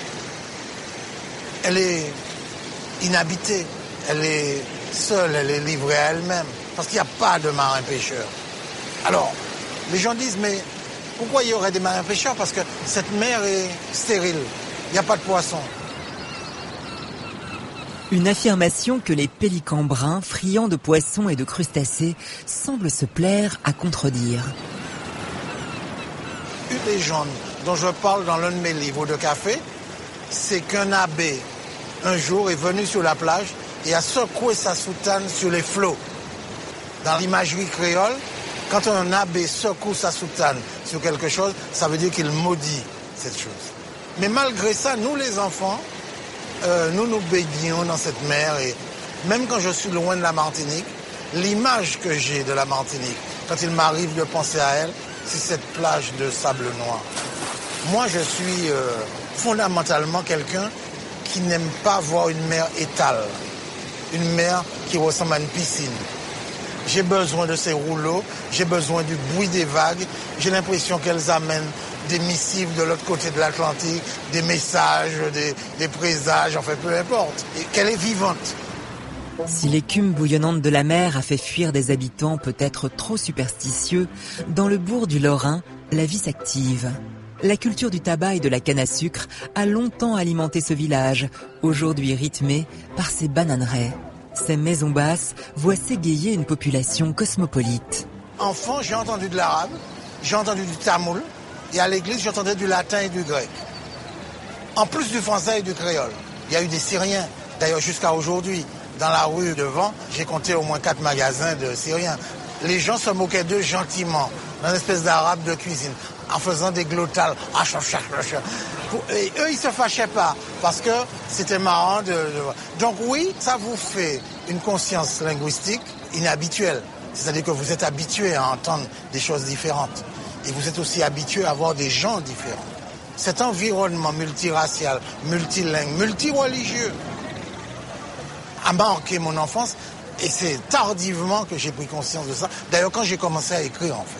elle est inhabitée, elle est seule, elle est livrée à elle-même, parce qu'il n'y a pas de marins-pêcheurs. Alors, les gens disent, mais pourquoi il y aurait des marins-pêcheurs? Parce que cette mer est stérile, il n'y a pas de poissons. Une affirmation que les pélicans bruns, friands de poissons et de crustacés, semblent se plaire à contredire. Une légende dont je parle dans l'un de mes livres de café, c'est qu'un abbé, un jour, est venu sur la plage et a secoué sa soutane sur les flots. Dans l'imagerie créole, quand un abbé secoue sa soutane sur quelque chose, ça veut dire qu'il maudit cette chose. Mais malgré ça, nous les enfants, euh, nous nous baignons dans cette mer et même quand je suis loin de la Martinique, l'image que j'ai de la Martinique, quand il m'arrive de penser à elle, c'est cette plage de sable noir. Moi, je suis euh, fondamentalement quelqu'un qui n'aime pas voir une mer étale, une mer qui ressemble à une piscine. J'ai besoin de ces rouleaux, j'ai besoin du bruit des vagues, j'ai l'impression qu'elles amènent des missives de l'autre côté de l'Atlantique, des messages, des, des présages, enfin peu importe, et qu'elle est vivante. Si l'écume bouillonnante de la mer a fait fuir des habitants peut-être trop superstitieux, dans le bourg du Lorrain, la vie s'active. La culture du tabac et de la canne à sucre a longtemps alimenté ce village, aujourd'hui rythmé par ses bananeraies. Ces maisons basses voient s'égayer une population cosmopolite. Enfant, j'ai entendu de l'arabe, j'ai entendu du tamoul, et à l'église, j'entendais du latin et du grec. En plus du français et du créole, il y a eu des Syriens, d'ailleurs jusqu'à aujourd'hui. Dans la rue devant, j'ai compté au moins quatre magasins de Syriens. Les gens se moquaient d'eux gentiment, dans une espèce d'arabe de cuisine, en faisant des glottales. Et eux, ils se fâchaient pas, parce que c'était marrant de, de... Donc oui, ça vous fait une conscience linguistique inhabituelle. C'est-à-dire que vous êtes habitué à entendre des choses différentes. Et vous êtes aussi habitué à voir des gens différents. Cet environnement multiracial, multilingue, multireligieux a marqué mon enfance. Et c'est tardivement que j'ai pris conscience de ça. D'ailleurs, quand j'ai commencé à écrire, en fait.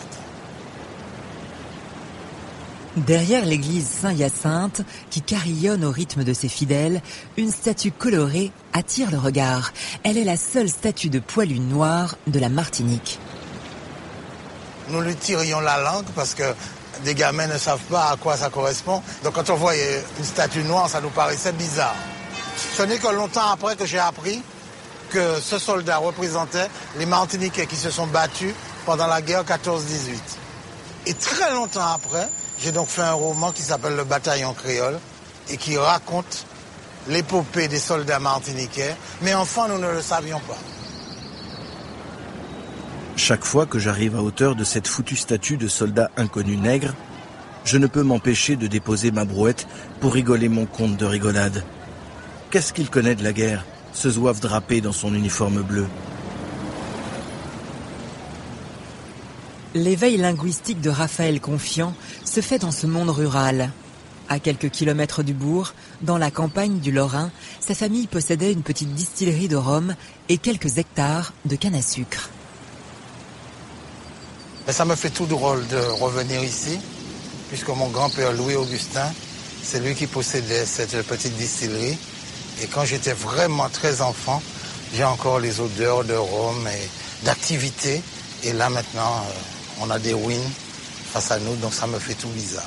Derrière l'église Saint-Hyacinthe, qui carillonne au rythme de ses fidèles, une statue colorée attire le regard. Elle est la seule statue de poilu noir de la Martinique. Nous lui tirions la langue parce que des gamins ne savent pas à quoi ça correspond. Donc quand on voyait une statue noire, ça nous paraissait bizarre. Ce n'est que longtemps après que j'ai appris que ce soldat représentait les Martiniquais qui se sont battus pendant la guerre quatorze dix-huit. Et très longtemps après, j'ai donc fait un roman qui s'appelle Le Bataillon créole et qui raconte l'épopée des soldats martiniquais. Mais enfant, nous ne le savions pas. Chaque fois que j'arrive à hauteur de cette foutue statue de soldat inconnu nègre, je ne peux m'empêcher de déposer ma brouette pour rigoler mon conte de rigolade. Qu'est-ce qu'il connaît de la guerre, ce zouave drapé dans son uniforme bleu? L'éveil linguistique de Raphaël Confiant se fait dans ce monde rural. À quelques kilomètres du bourg, dans la campagne du Lorrain, sa famille possédait une petite distillerie de rhum et quelques hectares de canne à sucre. Ça me fait tout drôle de revenir ici, puisque mon grand-père Louis-Augustin C'est lui qui possédait cette petite distillerie. Et quand j'étais vraiment très enfant, j'ai encore les odeurs de rhum et d'activité. Et là maintenant, on a des ruines face à nous, donc ça me fait tout bizarre.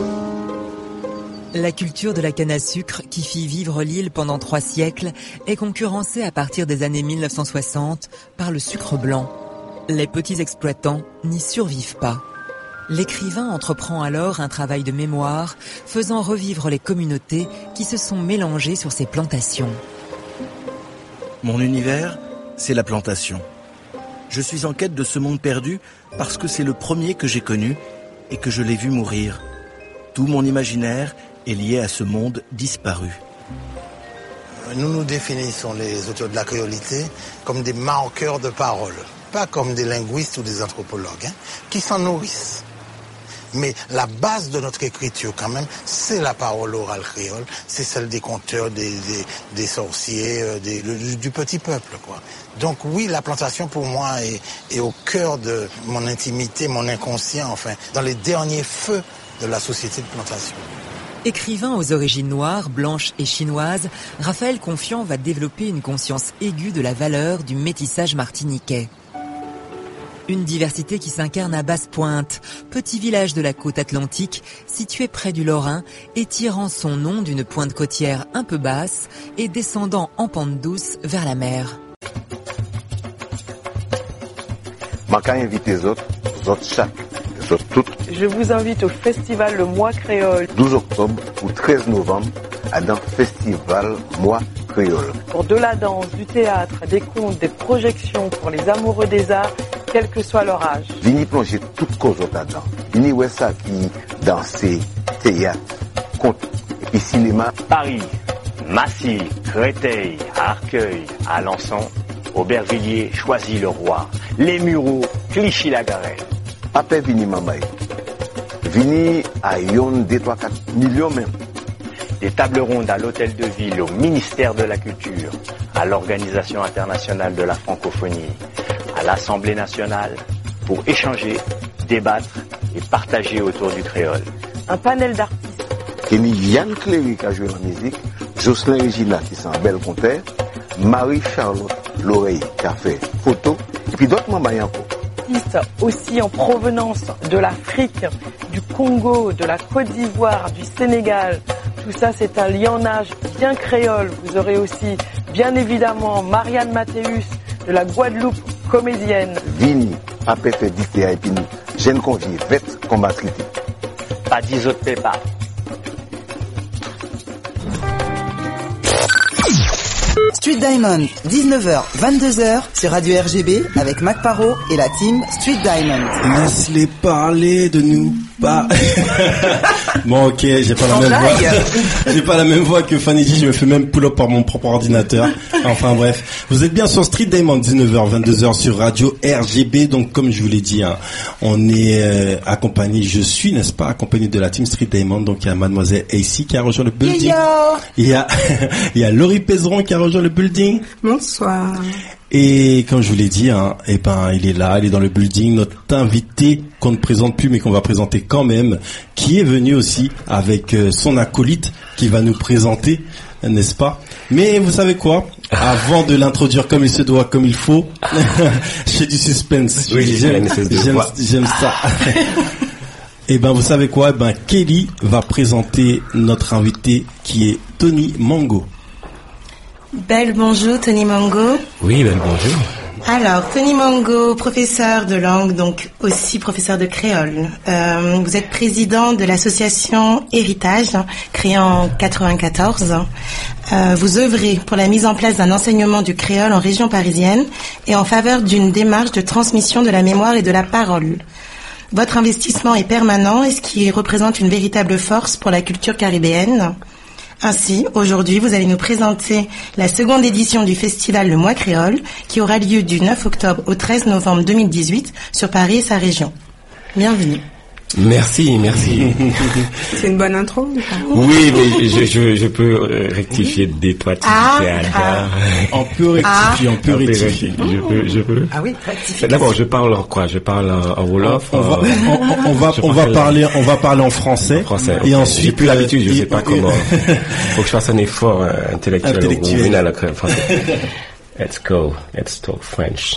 La culture de la canne à sucre, qui fit vivre l'île pendant trois siècles, est concurrencée à partir des années mille neuf cent soixante par le sucre blanc. Les petits exploitants n'y survivent pas. L'écrivain entreprend alors un travail de mémoire, faisant revivre les communautés qui se sont mélangées sur ces plantations. Mon univers, c'est la plantation. Je suis en quête de ce monde perdu parce que c'est le premier que j'ai connu et que je l'ai vu mourir. Tout mon imaginaire est lié à ce monde disparu. Nous nous définissons, les auteurs de la créolité, comme des marqueurs de parole, pas comme des linguistes ou des anthropologues, hein, qui s'en nourrissent. Mais la base de notre écriture, quand même, c'est la parole orale créole, c'est celle des conteurs, des, des, des sorciers, des, du, du petit peuple, quoi. Donc oui, la plantation, pour moi, est, est au cœur de mon intimité, mon inconscient, enfin, dans les derniers feux de la société de plantation. Écrivain aux origines noires, blanches et chinoises, Raphaël Confiant va développer une conscience aiguë de la valeur du métissage martiniquais. Une diversité qui s'incarne à Basse-Pointe, petit village de la côte atlantique situé près du Lorrain et tirant son nom d'une pointe côtière un peu basse et descendant en pente douce vers la mer. Je vous invite au festival Le Mois Créole. douze octobre ou treize novembre à dans Festival Mois Créole. Pour de la danse, du théâtre, des contes, des projections pour les amoureux des arts, quel que soit leur âge. Vini plonger toute cause là-dedans. Vini ouais ça qui danser, théâtre, conte et puis cinéma. Paris, Massy, Créteil, Arcueil, Alençon, Aubervilliers, Choisy-le-Roi, Les Mureaux, Clichy-la-Garenne. Après Vini Mamaï. Vini à Yon deux, trois, quatre millions même. Des tables rondes à l'Hôtel de Ville, au ministère de la Culture, à l'Organisation internationale de la francophonie, à l'Assemblée nationale, pour échanger, débattre et partager autour du créole. Un panel d'artistes. Kenny Yann Cléry qui a joué la musique, Jocelyn Regina qui s'en belle conteur, Marie-Charlotte L'Oreille qui a fait photo, et puis d'autres mamans encore. Aussi en provenance de l'Afrique, du Congo, de la Côte d'Ivoire, du Sénégal. Tout ça, c'est un lionnage bien créole. Vous aurez aussi, bien évidemment, Marianne Mathéus de la Guadeloupe, comédienne. Vini, après fait dicter et puis nous, jeune convié, vête combattre. Pas dix autres pépas. Street Diamond, dix-neuf heures, vingt-deux heures sur Radio R G B avec Mac Parot et la team Street Diamond. Laisse-les parler de nous. Pas. Bon, ok, j'ai pas la même voix. J'ai pas la même voix que Fanny G, je me fais même pull-up par mon propre ordinateur. Enfin bref. Vous êtes bien sur Street Diamond, dix-neuf heures, vingt-deux heures sur Radio R G B. Donc, comme je vous l'ai dit, hein, on est euh, accompagné, je suis, n'est-ce pas, accompagné de la team Street Diamond. Donc, il y a Mademoiselle A C qui a rejoint le building. Yo, yo. Il y a, il y a Laurie Pézeron qui a rejoint le building. Bonsoir. Et comme je vous l'ai dit, hein, eh ben, il est là, il est dans le building. Notre invité qu'on ne présente plus, mais qu'on va présenter quand même, qui est venu aussi avec euh, son acolyte, qui va nous présenter, n'est-ce pas? Mais vous savez quoi? Avant de l'introduire comme il se doit, comme il faut, j'ai du suspense. Oui, j'aime, j'aime, j'aime ça. Et ben, vous savez quoi? Eh ben, Kelly va présenter notre invité, qui est Tony Mango. Belle bonjour, Tony Mango. Oui, belle bonjour. Alors, Tony Mango, professeur de langue, donc aussi professeur de créole. Euh, vous êtes président de l'association Héritage, hein, créée en quatre-vingt-quatorze. Euh, vous œuvrez pour la mise en place d'un enseignement du créole en région parisienne et en faveur d'une démarche de transmission de la mémoire et de la parole. Votre investissement est permanent et ce qui représente une véritable force pour la culture caribéenne. Ainsi, aujourd'hui, vous allez nous présenter la seconde édition du festival Le Mois Créole, qui aura lieu du neuf octobre au treize novembre deux mille dix-huit sur Paris et sa région. Bienvenue. Merci, merci. C'est une bonne intro. Oui, mais je, je, je peux rectifier des toits. Ah, ah. On peut rectifier, ah. on peut rectifier. Je peux, je peux. Ah oui, rectifier. D'abord, je parle en quoi? Je parle en, en Wolof. On, on va, on, on va, on va parler, on va parler en français. En français. Et okay. ensuite, j'ai plus l'habitude, je et, sais pas et, comment. Faut que je fasse un effort euh, intellectuel. Intellectuel. Au, français. Let's go, let's talk French.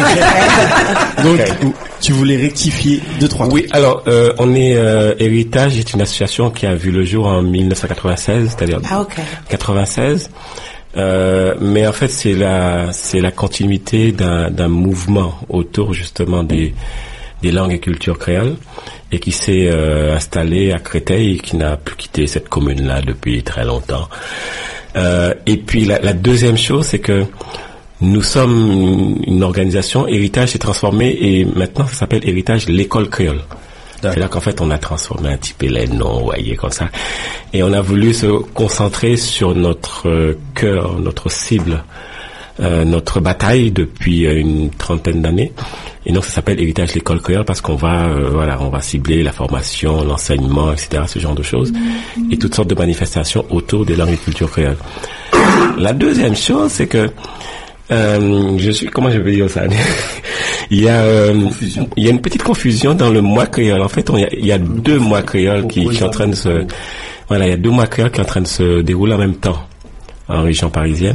Donc, okay. tu voulais rectifier deux, trois trucs. Oui, alors, euh, on est, euh, Héritage est une association qui a vu le jour en mille neuf cent quatre-vingt-seize, c'est-à-dire ah, okay. quatre-vingt-seize. Euh, mais en fait, c'est la, c'est la continuité d'un, d'un mouvement autour, justement, des, des langues et cultures créoles, et qui s'est, euh, installé à Créteil, et qui n'a plus quitté cette commune-là depuis très longtemps. Euh, et puis la, la deuxième chose, c'est que nous sommes une, une organisation. Héritage s'est transformé et maintenant ça s'appelle Héritage l'école créole. C'est-à-dire qu'en fait on a transformé un petit peu les noms, vous voyez, comme ça. Et on a voulu se concentrer sur notre euh, cœur, notre cible, euh, notre bataille depuis euh, une trentaine d'années. Et donc ça s'appelle Héritage l'école créole parce qu'on va, euh, voilà, on va cibler la formation, l'enseignement, et cetera, ce genre de choses, et toutes sortes de manifestations autour des langues et cultures créoles. La deuxième chose, c'est que euh, je suis, comment je vais dire ça? Il y a, euh, il y a une petite confusion dans le mois créole. En fait, on, il, y a, il y a deux mois créoles qui, qui sont en train de se, voilà, il y a deux mois créoles qui sont en train de se dérouler en même temps en région parisienne.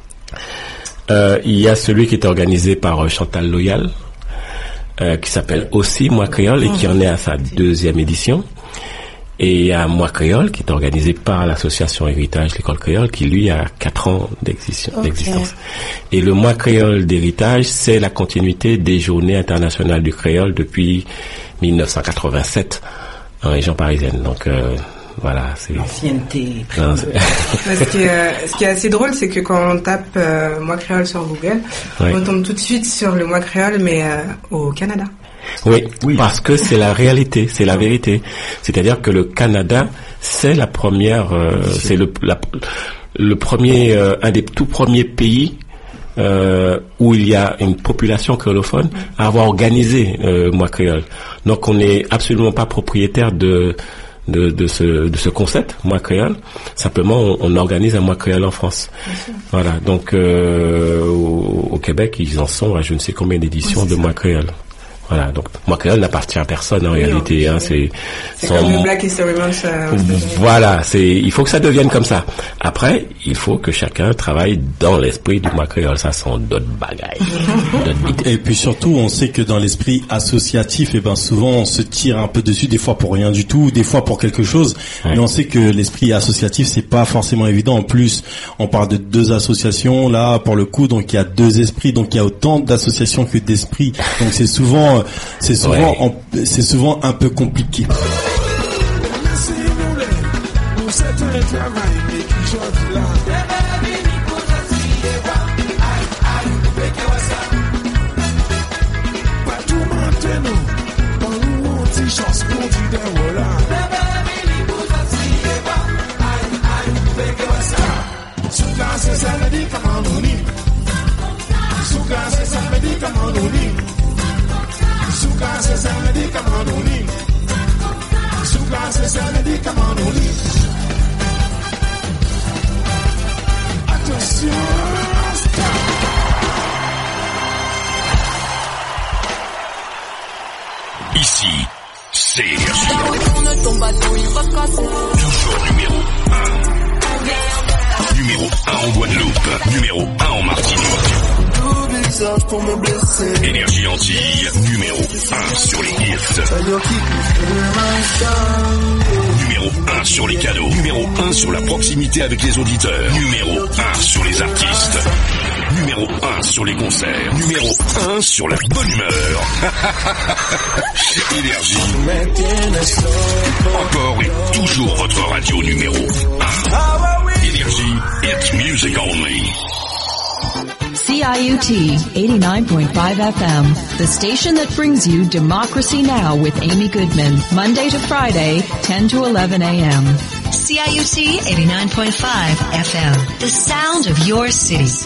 Euh, il y a celui qui est organisé par euh, Chantal Loyal, euh, qui s'appelle aussi Mois Créole et qui en est à sa deuxième édition. Et il y a Mois Créole qui est organisé par l'association Héritage l'école créole qui lui a quatre ans d'existence. Okay. Et le Mois Créole d'Héritage, c'est la continuité des Journées internationales du créole depuis mille neuf cent quatre-vingt-sept en région parisienne. Donc euh, voilà, c'est l'ancienneté. ce, qui est, ce qui est assez drôle, c'est que quand on tape euh, Mois Créole sur Google, ouais. on tombe tout de suite sur le Mois Créole, mais euh, au Canada. Oui, oui, parce que c'est la réalité, c'est la vérité. C'est-à-dire que le Canada, c'est la première, euh, c'est le, la, le premier, euh, un des tout premiers pays euh, où il y a une population créolophone à avoir organisé euh, Mois Créole. Donc, on n'est absolument pas propriétaire de de, de ce de ce concept Mois Créole. Simplement, on, on organise un Mois Créole en France. Voilà. Donc, euh, au, au Québec, ils en sont à je ne sais combien d'éditions oui, de Mois Créole. Voilà, donc Mois Créole n'appartient à personne en oui, réalité. Hein, c'est c'est son... comme le Black History Month. Euh, voilà, c'est il faut que ça devienne comme ça. Après, il faut que chacun travaille dans l'esprit du Mois Créole. Ça sont d'autres bagailles. Et puis surtout, on sait que dans l'esprit associatif, et ben souvent on se tire un peu dessus, des fois pour rien du tout, des fois pour quelque chose. Ouais. Mais on sait que l'esprit associatif, c'est pas forcément évident. En plus, on parle de deux associations là pour le coup, donc il y a deux esprits, donc il y a autant d'associations que d'esprits. Donc c'est souvent C'est souvent, ouais. en, c'est souvent un peu compliqué. Suka se samedi kamanoni. Suka se samedi kamanoni. Attention, stop. Ici, c'est toujours numéro un. Numéro un en Guadeloupe. Numéro un en Martinique. Énergie Antilles, numéro un sur les hits. Numéro un sur les cadeaux. Numéro un sur la proximité avec les auditeurs. Numéro un sur les artistes. Numéro un sur les concerts. Numéro un sur la bonne humeur. Énergie. Encore et toujours votre radio numéro un. Énergie, it's music only. C I U T eighty-nine point five F M, the station that brings you Democracy Now! With Amy Goodman, Monday to Friday, ten to eleven a.m. C I U T eighty-nine point five F M, the sound of your city.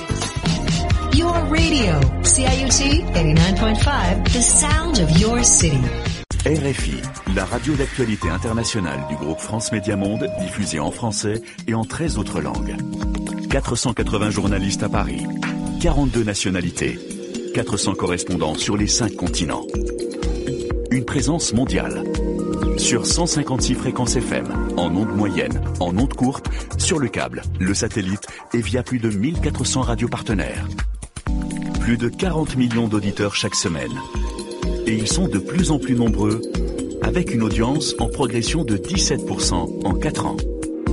Your radio, C I U T eighty-nine point five, the sound of your city. R F I, la radio d'actualité internationale du groupe France Média Monde, diffusée en français et en treize autres langues. quatre cent quatre-vingts journalistes à Paris, quarante-deux nationalités, quatre cents correspondants sur les cinq continents. Une présence mondiale. Sur cent cinquante-six fréquences F M, en ondes moyennes, en ondes courtes, sur le câble, le satellite et via plus de mille quatre cents radios partenaires. Plus de quarante millions d'auditeurs chaque semaine. Et ils sont de plus en plus nombreux, avec une audience en progression de dix-sept pour cent en quatre ans.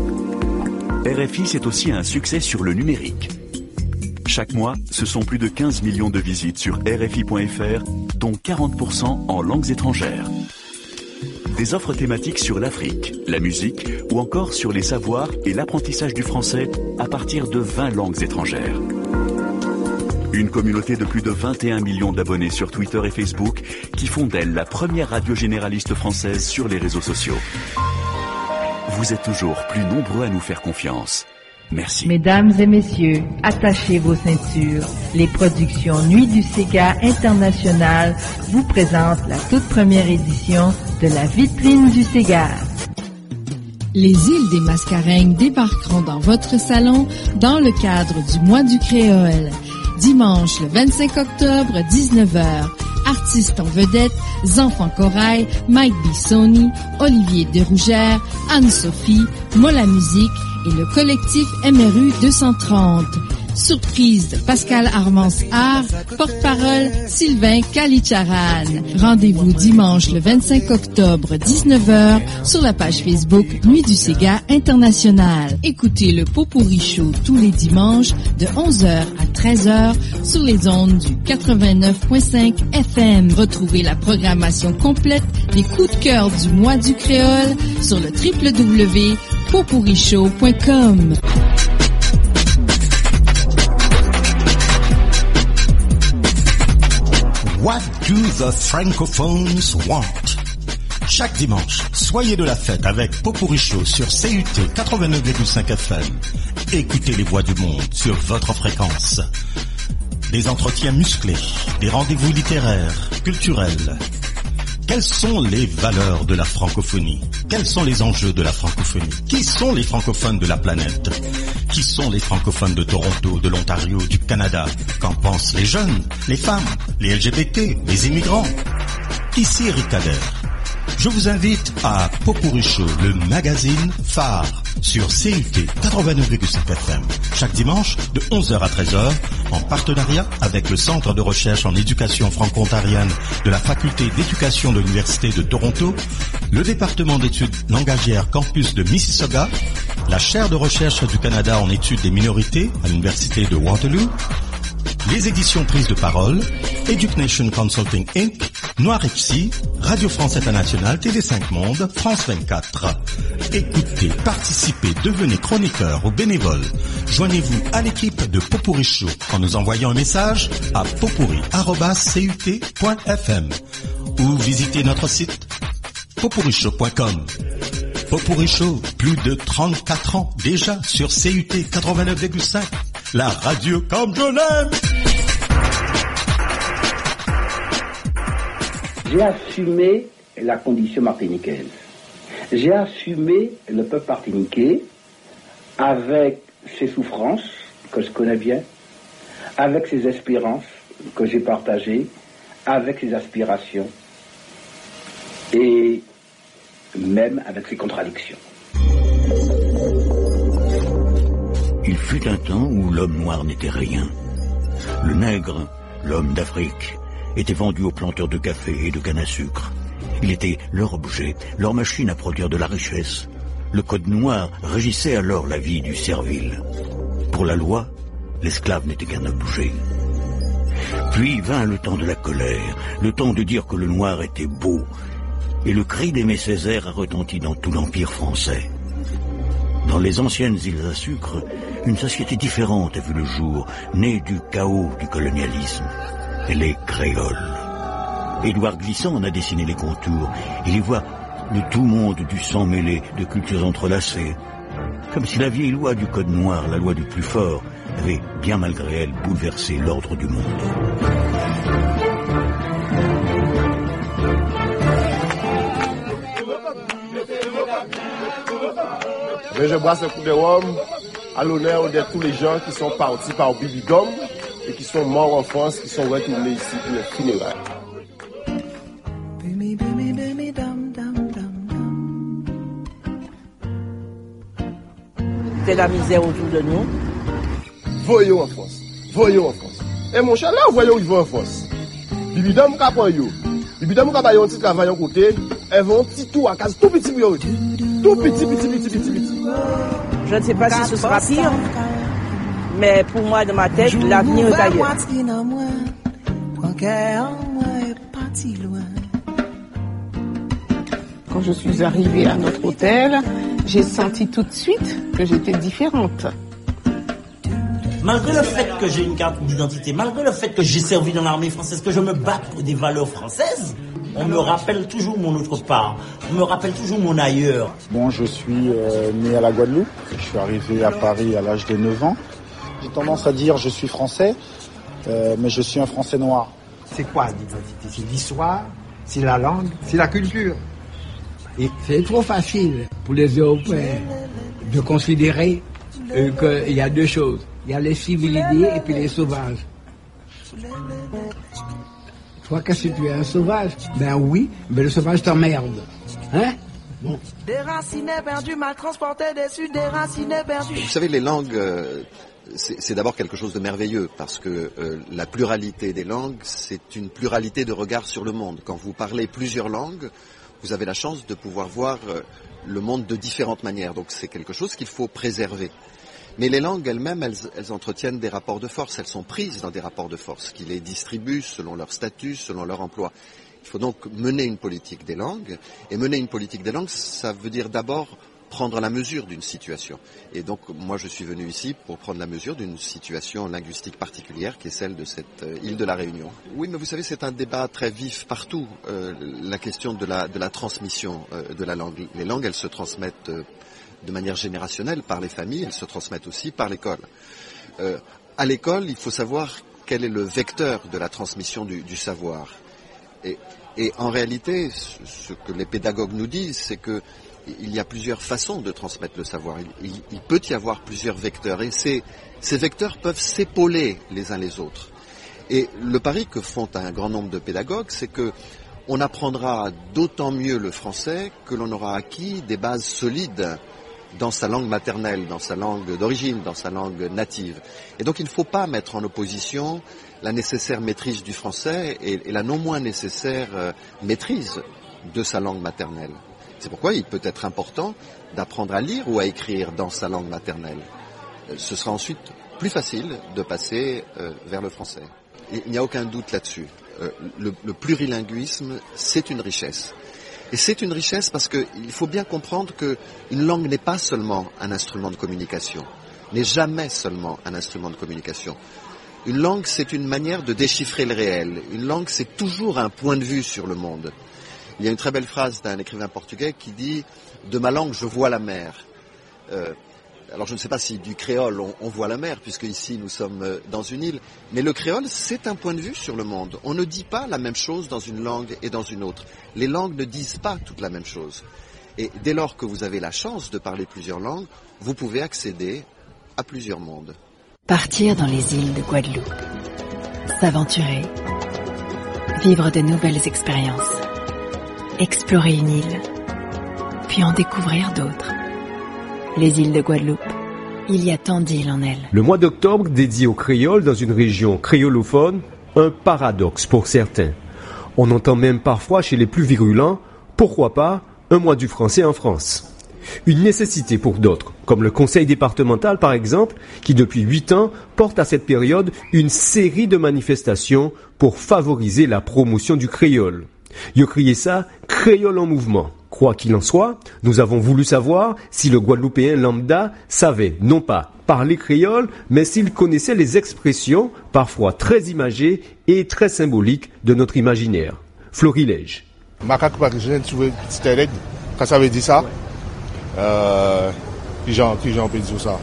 R F I, c'est aussi un succès sur le numérique. Chaque mois, ce sont plus de quinze millions de visites sur R F I point F R, dont quarante pour cent en langues étrangères. Des offres thématiques sur l'Afrique, la musique ou encore sur les savoirs et l'apprentissage du français à partir de vingt langues étrangères. Une communauté de plus de vingt et un millions d'abonnés sur Twitter et Facebook qui font d'elle la première radio généraliste française sur les réseaux sociaux. Vous êtes toujours plus nombreux à nous faire confiance. Merci. Mesdames et messieurs, attachez vos ceintures. Les productions Nuit du Sega International vous présentent la toute première édition de la vitrine du Sega. Les îles des Mascareignes débarqueront dans votre salon dans le cadre du mois du créole. Dimanche le vingt-cinq octobre, dix-neuf heures. Artistes en vedette, Zanfan Corail, Mike Bissoni, Olivier Derougère, Anne-Sophie, Mola Musique et le collectif M R U deux cent trente. Surprise de Pascal Armance Art, porte-parole Sylvain Kalicharan. Rendez-vous dimanche le vingt-cinq octobre, dix-neuf heures, sur la page Facebook Nuit du Sega International. Écoutez le Pot-Pourri Show tous les dimanches de onze heures à treize heures sur les ondes du quatre-vingt-neuf virgule cinq F M. Retrouvez la programmation complète des coups de cœur du mois du créole sur le w w w point pot pourri show point com. What do the francophones want? Chaque dimanche, soyez de la fête avec Pot-Pourri Show sur C U T quatre-vingt-neuf virgule cinq F M. Écoutez les voix du monde sur votre fréquence. Des entretiens musclés, des rendez-vous littéraires, culturels. Quelles sont les valeurs de la francophonie? Quels sont les enjeux de la francophonie? Qui sont les francophones de la planète? Qui sont les francophones de Toronto, de l'Ontario, du Canada? Qu'en pensent les jeunes, les femmes, les L G B T, les immigrants? Ici Eric Adler. Je vous invite à Pot-Pourri Show, le magazine phare, sur C U T quatre-vingt-neuf virgule cinq F M, chaque dimanche de onze heures à treize heures, en partenariat avec le Centre de recherche en éducation franco-ontarienne de la Faculté d'éducation de l'Université de Toronto, le département d'études langagières campus de Mississauga, la chaire de recherche du Canada en études des minorités à l'Université de Waterloo, les éditions Prises de Parole, Education Consulting Incorporée, Noir F C, Radio France Internationale, T V cinq Monde, France vingt-quatre. Écoutez, participez, devenez chroniqueur ou bénévole. Joignez-vous à l'équipe de Pot-Pourri Show en nous envoyant un message à potpourri arobase c u t point f m ou visitez notre site potpourri show point com. Pot-Pourri Show, plus de trente-quatre ans déjà sur C U T quatre-vingt-neuf virgule cinq, la radio comme je l'aime. J'ai assumé la condition martiniquaise. J'ai assumé le peuple martiniquais avec ses souffrances, que je connais bien, avec ses espérances, que j'ai partagées, avec ses aspirations, et même avec ses contradictions. Il fut un temps où l'homme noir n'était rien. Le nègre, l'homme d'Afrique, était vendu aux planteurs de café et de canne à sucre. Il était leur objet, leur machine à produire de la richesse. Le code noir régissait alors la vie du servile. Pour la loi, l'esclave n'était qu'un objet. Puis vint le temps de la colère, le temps de dire que le noir était beau, et le cri d'Aimé Césaire a retenti dans tout l'Empire français. Dans les anciennes îles à sucre, une société différente a vu le jour, née du chaos du colonialisme. Elle est créole. Édouard Glissant en a dessiné les contours. Il y voit le tout monde du sang mêlé, de cultures entrelacées. Comme si la vieille loi du code noir, la loi du plus fort, avait, bien malgré elle, bouleversé l'ordre du monde. Mais je brasse un coup de rhum à l'honneur de tous les gens qui sont partis par Bibidom et qui sont morts en France, qui sont retournés ici pour les funérailles. C'est la misère autour de nous. Voyons en France, voyons en France. Et mon cher, là, voyons ils vont en France. Bibidom kapon yo. Bibidom kapon yo, un petit travail en côté, elles vont petit tout à case, tout petit pour tout petit, petit, petit, petit, petit. Je ne sais pas si ce sera pire, mais pour moi, de ma tête, l'avenir est ailleurs. Quand je suis arrivée à notre hôtel, j'ai senti tout de suite que j'étais différente. Malgré le fait que j'ai une carte d'identité, malgré le fait que j'ai servi dans l'armée française, que je me batte pour des valeurs françaises, on me rappelle toujours mon autre part, on me rappelle toujours mon ailleurs. Bon, je suis euh, né à la Guadeloupe, je suis arrivé à Paris à l'âge de neuf ans. J'ai tendance à dire je suis français, euh, mais je suis un français noir. C'est quoi l'identité? C'est l'histoire, c'est la langue, c'est la culture. Et c'est trop facile pour les Européens de considérer euh, qu'il y a deux choses. Il y a les civilisés et puis les sauvages. Toi, qu'est-ce que tu es, un sauvage? Ben oui, mais le sauvage t'emmerde. Hein? Bon. Déraciné, perdu, mal transporté, déçu, déraciné, perdu. Vous savez, les langues, euh, c'est, c'est d'abord quelque chose de merveilleux, parce que euh, la pluralité des langues, c'est une pluralité de regards sur le monde. Quand vous parlez plusieurs langues, vous avez la chance de pouvoir voir euh, le monde de différentes manières. Donc c'est quelque chose qu'il faut préserver. Mais les langues elles-mêmes, elles, elles entretiennent des rapports de force, elles sont prises dans des rapports de force qui les distribuent selon leur statut, selon leur emploi. Il faut donc mener une politique des langues, et mener une politique des langues, ça veut dire d'abord prendre la mesure d'une situation. Et donc moi je suis venu ici pour prendre la mesure d'une situation linguistique particulière qui est celle de cette euh, île de la Réunion. Oui, mais vous savez, c'est un débat très vif partout, euh, la question de la, de la transmission euh, de la langue. Les langues, elles se transmettent euh, de manière générationnelle par les familles, elles se transmettent aussi par l'école. Euh, à l'école, il faut savoir quel est le vecteur de la transmission du, du savoir. Et, et en réalité, ce que les pédagogues nous disent, c'est que il y a plusieurs façons de transmettre le savoir. Il, il, il peut y avoir plusieurs vecteurs, et ces, ces vecteurs peuvent s'épauler les uns les autres. Et le pari que font un grand nombre de pédagogues, c'est que on apprendra d'autant mieux le français que l'on aura acquis des bases solides dans sa langue maternelle, dans sa langue d'origine, dans sa langue native. Et donc il ne faut pas mettre en opposition la nécessaire maîtrise du français et, et la non moins nécessaire euh, maîtrise de sa langue maternelle. C'est pourquoi il peut être important d'apprendre à lire ou à écrire dans sa langue maternelle. Euh, ce sera ensuite plus facile de passer euh, vers le français. Et il n'y a aucun doute là-dessus. Euh, le, le plurilinguisme, c'est une richesse. Et c'est une richesse parce qu'il faut bien comprendre qu'une langue n'est pas seulement un instrument de communication, n'est jamais seulement un instrument de communication. Une langue, c'est une manière de déchiffrer le réel. Une langue, c'est toujours un point de vue sur le monde. Il y a une très belle phrase d'un écrivain portugais qui dit « De ma langue, je vois la mer euh, ». Alors je ne sais pas si du créole on, on voit la mer, puisque ici nous sommes dans une île, mais le créole c'est un point de vue sur le monde. On ne dit pas la même chose dans une langue et dans une autre. Les langues ne disent pas toute la même chose. Et dès lors que vous avez la chance de parler plusieurs langues, vous pouvez accéder à plusieurs mondes. Partir dans les îles de Guadeloupe, s'aventurer, vivre de nouvelles expériences, explorer une île, puis en découvrir d'autres. Les îles de Guadeloupe. Il y a tant d'îles en elles. Le mois d'octobre dédié aux créoles dans une région créolophone, un paradoxe pour certains. On entend même parfois chez les plus virulents, pourquoi pas un mois du français en France. Une nécessité pour d'autres, comme le conseil départemental par exemple, qui depuis huit ans porte à cette période une série de manifestations pour favoriser la promotion du créole. Ils criaient ça « créole en mouvement ». Quoi qu'il en soit, nous avons voulu savoir si le Guadeloupéen lambda savait non pas parler créole, mais s'il connaissait les expressions, parfois très imagées et très symboliques de notre imaginaire. Florilège. Macaque pas que je viens de trouver petit aide, quand ça veut dire ça, euh, qui j'en, qui j'en peux dire ça.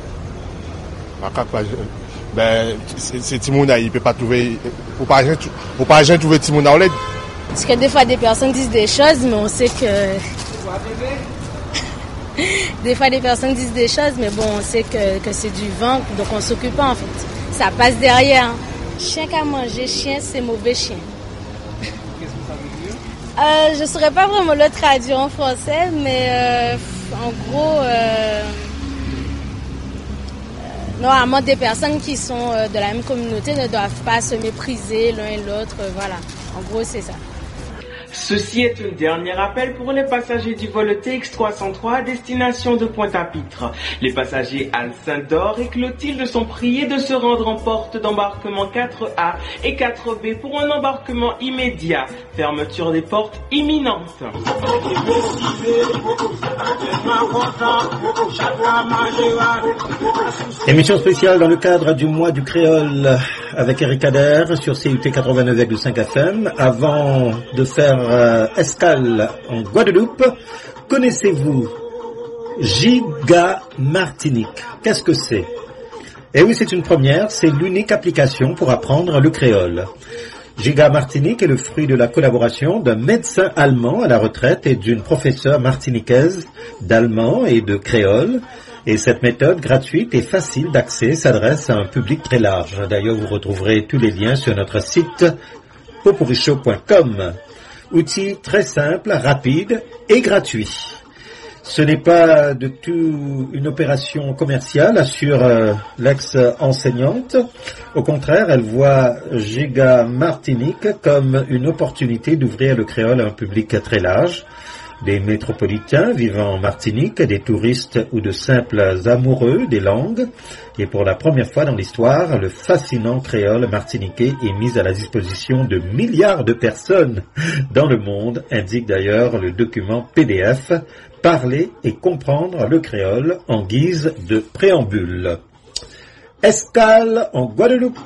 Macaque pas, ben, c'est Timouna, il peut pas trouver, ou pas, ou pas, j'ai trouvé Timouna en l'aide. Parce que des fois, des personnes disent des choses, mais on sait que Des fois, les personnes disent des choses, mais bon, on sait que, que c'est du vent, donc on s'occupe pas en fait. Ça passe derrière. Chien qu'à manger, chien, c'est mauvais chien. Qu'est-ce que ça veut dire? Euh, je saurais pas vraiment le traduire en français, mais euh, en gros, euh, euh, normalement, des personnes qui sont euh, de la même communauté ne doivent pas se mépriser l'un et l'autre. Euh, voilà, en gros, c'est ça. Ceci est un dernier appel pour les passagers du vol T X trois cent trois à destination de Pointe-à-Pitre. Les passagers Anne Saint-Dor et Clotilde sont priés de se rendre en porte d'embarquement quatre A et quatre B pour un embarquement immédiat. Fermeture des portes imminente. Émission spéciale dans le cadre du mois du créole avec Eric Adair sur C U T quatre-vingt-neuf virgule cinq F M. Avant de faire euh, escale en Guadeloupe, connaissez-vous Giga Martinique? Qu'est-ce que c'est? Eh oui, c'est une première, c'est l'unique application pour apprendre le créole. Giga Martinique est le fruit de la collaboration d'un médecin allemand à la retraite et d'une professeure martiniquaise d'allemand et de créole. Et cette méthode gratuite et facile d'accès s'adresse à un public très large. D'ailleurs, vous retrouverez tous les liens sur notre site popurichow point com. Outil très simple, rapide et gratuit. Ce n'est pas de tout une opération commerciale, assure euh, l'ex-enseignante. Au contraire, elle voit Giga Martinique comme une opportunité d'ouvrir le créole à un public très large. Des métropolitains vivant en Martinique, des touristes ou de simples amoureux des langues. Et pour la première fois dans l'histoire, le fascinant créole martiniquais est mis à la disposition de milliards de personnes dans le monde, indique d'ailleurs le document P D F, Parler et comprendre le créole en guise de préambule. Escale en Guadeloupe.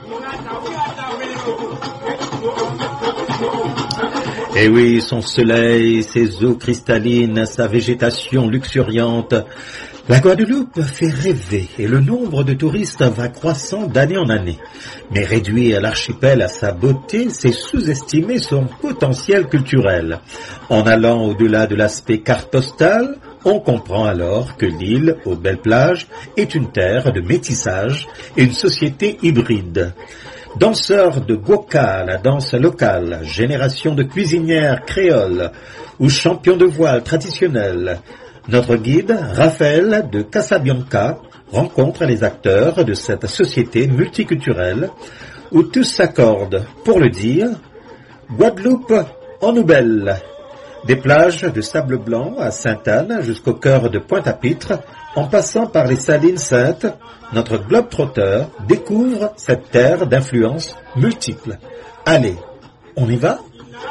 Et oui, son soleil, ses eaux cristallines, sa végétation luxuriante. La Guadeloupe fait rêver et le nombre de touristes va croissant d'année en année. Mais réduire l'archipel à sa beauté, c'est sous-estimer son potentiel culturel. En allant au-delà de l'aspect carte postale, on comprend alors que l'île, aux belles plages, est une terre de métissage et une société hybride. Danseurs de Goka, la danse locale, génération de cuisinières créoles ou champions de voile traditionnels, notre guide, Raphaël de Casabianca, rencontre les acteurs de cette société multiculturelle où tous s'accordent pour le dire Guadeloupe en nouvelle. Des plages de sable blanc à Sainte-Anne jusqu'au cœur de Pointe-à-Pitre, en passant par les Salines Saintes, notre globe-trotteur découvre cette terre d'influences multiples. Allez, on y va?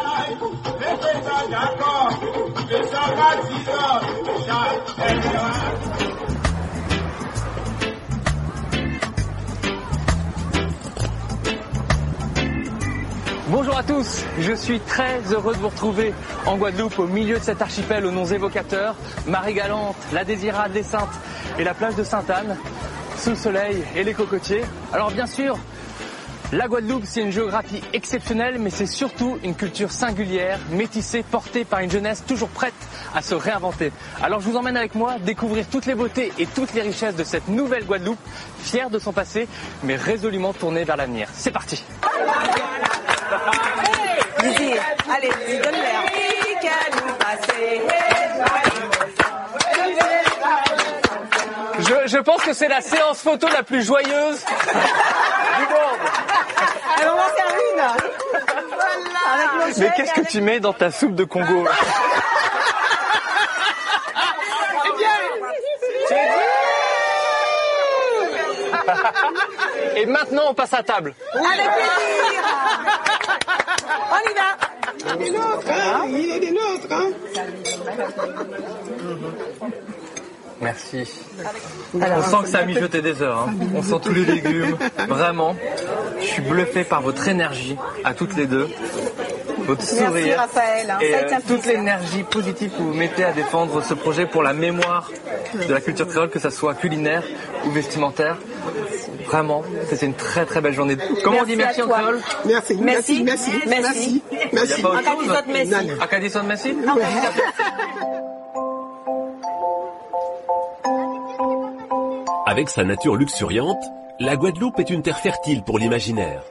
Bonjour à tous, je suis très heureux de vous retrouver en Guadeloupe, au milieu de cet archipel aux noms évocateurs, Marie-Galante, la Désirade, les Saintes et la plage de Sainte-Anne, sous le soleil et les cocotiers. Alors bien sûr, la Guadeloupe, c'est une géographie exceptionnelle, mais c'est surtout une culture singulière, métissée, portée par une jeunesse toujours prête à se réinventer. Alors je vous emmène avec moi découvrir toutes les beautés et toutes les richesses de cette nouvelle Guadeloupe, fière de son passé, mais résolument tournée vers l'avenir. C'est parti! Allez, allez, donne l'air. Je, je pense que c'est la séance photo la plus joyeuse du monde. Alors on va faire une. Voilà. Mais qu'est-ce que tu mets dans ta soupe de Congo? Et maintenant on passe à table. Avec plaisir. On y va. Il est des nôtres, hein. Il est des nôtres, hein. Merci. Alors, on sent que ça a mijoté des heures. Hein. On sent tous les légumes. Vraiment. Je suis bluffé par votre énergie, à toutes les deux. Votre sourire. Merci Raphaël. Hein. Et ça a été euh, un toute plaisir. l'énergie positive que vous mettez à défendre ce projet pour la mémoire de la culture créole, que ça soit culinaire ou vestimentaire. Vraiment, c'était une très très belle journée. Comment on dit merci en créole? Merci, merci, merci, merci. Merci. Akadisot merci. Akadisot merci. Avec sa nature luxuriante, la Guadeloupe est une terre fertile pour l'imaginaire.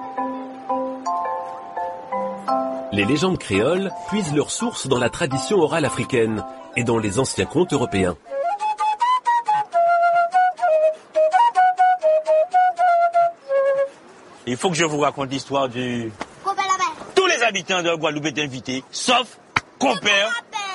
Les légendes créoles puisent leurs sources dans la tradition orale africaine et dans les anciens contes européens. Il faut que je vous raconte l'histoire du... Tous les habitants de Guadeloupe étaient invités, sauf compère.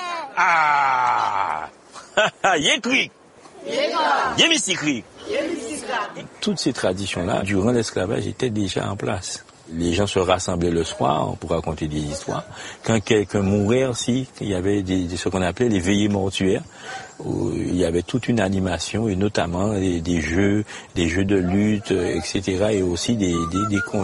Ah Yécri Yémissikri. Toutes ces traditions-là, durant l'esclavage, étaient déjà en place. Les gens se rassemblaient le soir pour raconter des histoires. Quand quelqu'un mourait aussi, il y avait des, ce qu'on appelait les veillées mortuaires, où il y avait toute une animation, et notamment des, des jeux, des jeux de lutte, et cetera, et aussi des, des, des contes.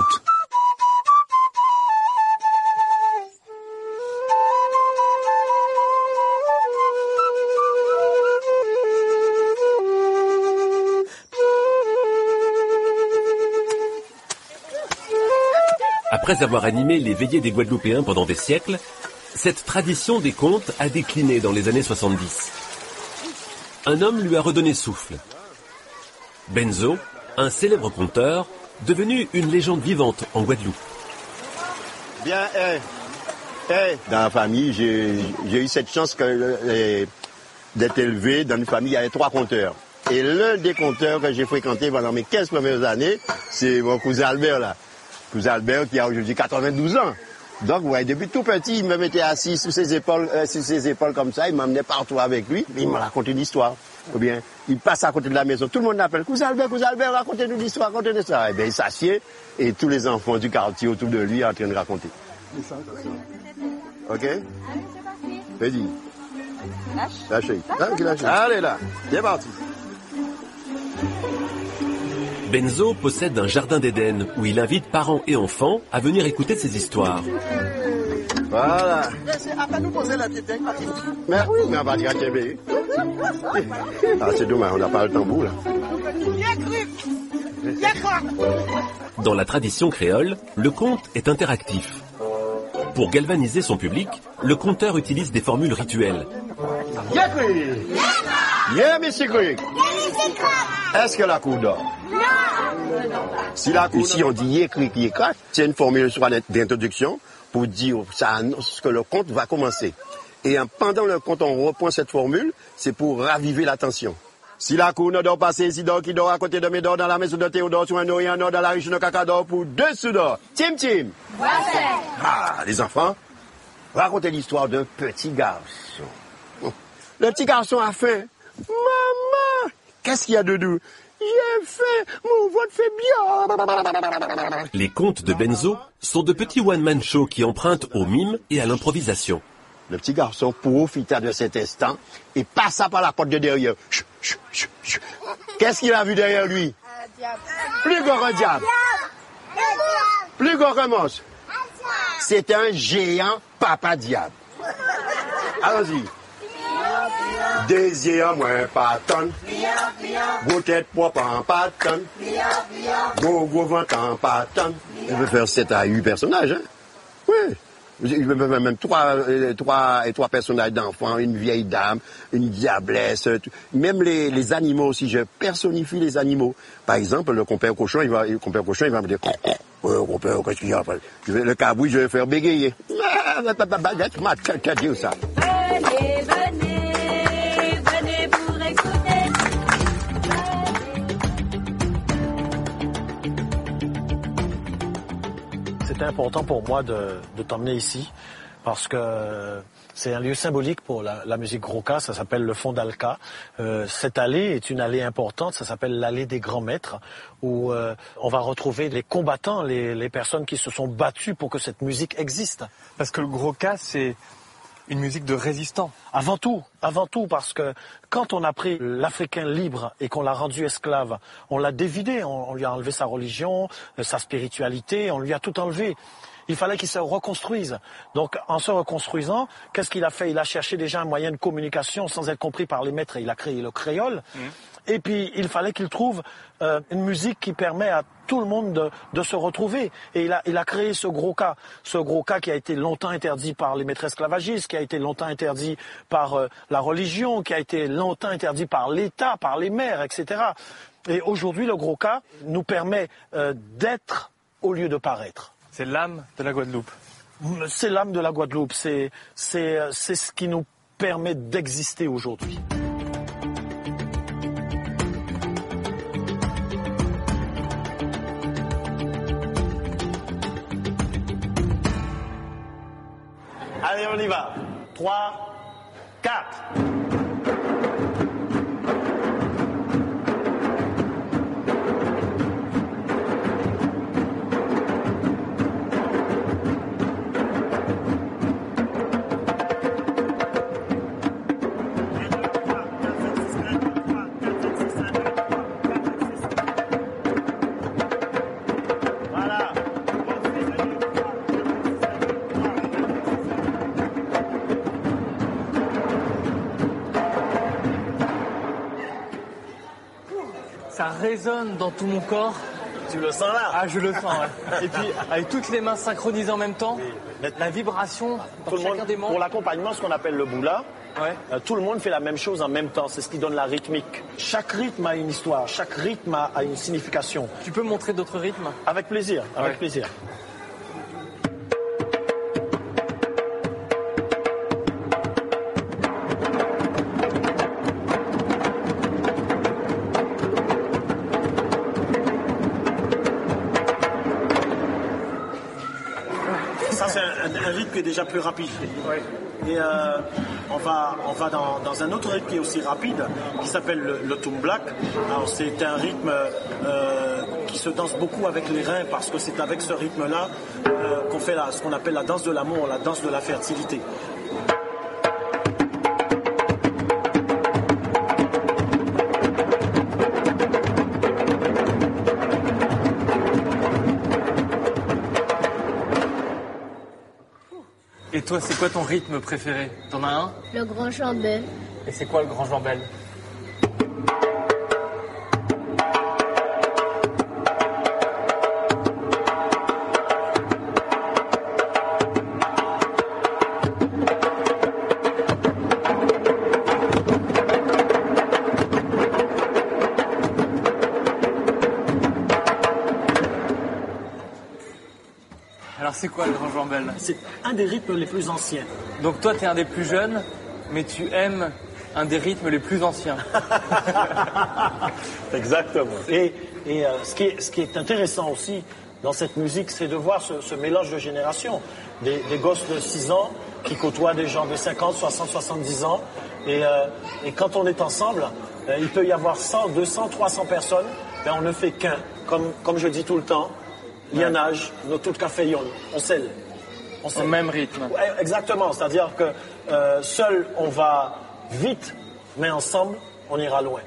Après avoir animé les veillées des Guadeloupéens pendant des siècles, cette tradition des contes a décliné dans les années soixante-dix. Un homme lui a redonné souffle. Benzo, un célèbre conteur, devenu une légende vivante en Guadeloupe. Bien, eh, eh, dans la famille, j'ai, j'ai eu cette chance que, eh, d'être élevé dans une famille, il y avait trois conteurs. Et l'un des conteurs que j'ai fréquenté pendant mes quinze premières années, c'est mon cousin Albert, là. Cousin Albert qui a aujourd'hui quatre-vingt-douze ans. Donc, ouais, depuis tout petit, il me mettait assis sous ses épaules, euh, sous ses épaules comme ça, il m'emmenait partout avec lui, il m'a raconté une histoire. Ou bien, il passe à côté de la maison, tout le monde l'appelle, Cousin Albert, Cousin Albert, racontez-nous l'histoire, racontez-nous ça. Et bien, il s'assied, et tous les enfants du quartier autour de lui sont en train de raconter. Ok? Vas-y. Lâchez. Lâchez. Allez là, c'est parti. Benzo possède un jardin d'Éden où il invite parents et enfants à venir écouter ses histoires. Voilà. Mais oui, mais on va dire qu'il Ah, c'est dommage, on n'a pas le tambour là. Dans la tradition créole, le conte est interactif. Pour galvaniser son public, le conteur utilise des formules rituelles. Yeah, Monsieur Quick. Est-ce que la cour dort? Non. Si la cour Ici, on dit yécri, yécri. C'est une formule d'introduction pour dire ça annonce que le conte va commencer. Et pendant le conte, on reprend cette formule, c'est pour raviver l'attention. Si la cour ne dort pas, c'est Isidore qui dort à côté de Médor dans la maison de Théodore, sur un Orient dans la riche de Cacador pour deux sous-d'or. Tim Tim. Ah, les enfants, racontez l'histoire d'un petit garçon. Le petit garçon a faim. Maman, qu'est-ce qu'il y a de doux? J'ai faim, mon ventre fait bien. Les contes de Benzo sont de petits one-man shows qui empruntent au mime et à l'improvisation. Le petit garçon profita de cet instant et passa par la porte de derrière. Qu'est-ce qu'il a vu derrière lui? Un diable. Plus gros qu'un diable. Plus gros qu'un monstre. C'est un géant papa diable. Allons-y. Désir moins pas tonne, gros tête propre en pas tonne, gros gros ventre en pas tonne. Je veux faire sept à huit personnages, hein? Oui. Je veux faire même trois, trois, trois personnages d'enfants, une vieille dame, une diablesse, même les, les animaux aussi, je personnifie les animaux. Par exemple, le compère cochon, il va, le compère cochon, il va me dire, oh, compère, qu'est-ce qu'il y a? Je vais, le cabouille, je vais faire bégayer. Ah, qu'est-ce que ça? Venez, venez, venez pour écouter. C'était important pour moi de, de t'emmener ici parce que c'est un lieu symbolique pour la, la musique Gros-Cas, ça s'appelle le Fond d'Alca. Euh, cette allée est une allée importante, ça s'appelle l'allée des grands maîtres, où euh, on va retrouver les combattants, les, les personnes qui se sont battues pour que cette musique existe. Parce que le Gros-Cas, c'est une musique de résistant. Avant tout, avant tout, parce que quand on a pris l'Africain libre et qu'on l'a rendu esclave, on l'a dévidé, on, on lui a enlevé sa religion, sa spiritualité, on lui a tout enlevé. Il fallait qu'il se reconstruise. Donc, en se reconstruisant, qu'est-ce qu'il a fait? Il a cherché déjà un moyen de communication sans être compris par les maîtres et il a créé le créole. Mmh. Et puis, il fallait qu'il trouve euh, une musique qui permet à tout le monde de, de se retrouver. Et il a, il a créé ce Gros-Cas. Ce Gros-Cas qui a été longtemps interdit par les maîtres esclavagistes, qui a été longtemps interdit par euh, la la religion qui a été longtemps interdite par l'État, par les maires, et cetera. Et aujourd'hui, le gros cas nous permet euh, d'être au lieu de paraître. C'est l'âme de la Guadeloupe. C'est l'âme de la Guadeloupe, c'est, c'est, c'est ce qui nous permet d'exister aujourd'hui. Allez, on y va. trois, quatre. Ça résonne dans tout mon corps. Tu le sens là? Ah, je le sens, ouais. Et puis, avec toutes les mains synchronisées en même temps, oui. La vibration dans tout le chacun monde, des membres. Pour l'accompagnement, ce qu'on appelle le boula, ouais. euh, tout le monde fait la même chose en même temps. C'est ce qui donne la rythmique. Chaque rythme a une histoire, chaque rythme a, a une signification. Tu peux montrer d'autres rythmes? Avec plaisir, avec ouais. plaisir. Un rythme qui est déjà plus rapide. Oui. Et euh, on va, on va dans, dans un autre rythme qui est aussi rapide, qui s'appelle le, le Tumblak. Alors c'est un rythme euh, qui se danse beaucoup avec les reins parce que c'est avec ce rythme-là euh, qu'on fait la, ce qu'on appelle la danse de l'amour, la danse de la fertilité. Et toi, c'est quoi ton rythme préféré? T'en as un? Le grand jambel. Et c'est quoi le grand jambel? Alors c'est quoi le grand jambel? C'est un des rythmes les plus anciens. Donc toi, tu es un des plus jeunes, mais tu aimes un des rythmes les plus anciens. Exactement. Et, et euh, ce, qui est, ce qui est intéressant aussi dans cette musique, c'est de voir ce, ce mélange de générations. Des, des gosses de six ans qui côtoient des gens de cinquante, soixante, soixante-dix ans. Et, euh, et quand on est ensemble, euh, il peut y avoir cent, deux cents, trois cents personnes. Ben on ne fait qu'un, comme, comme je dis tout le temps. Lianage, nos tout café yon, on scelle. On scelle. Au même rythme. Ouais, exactement, c'est-à-dire que euh, seul on va vite, mais ensemble on ira loin.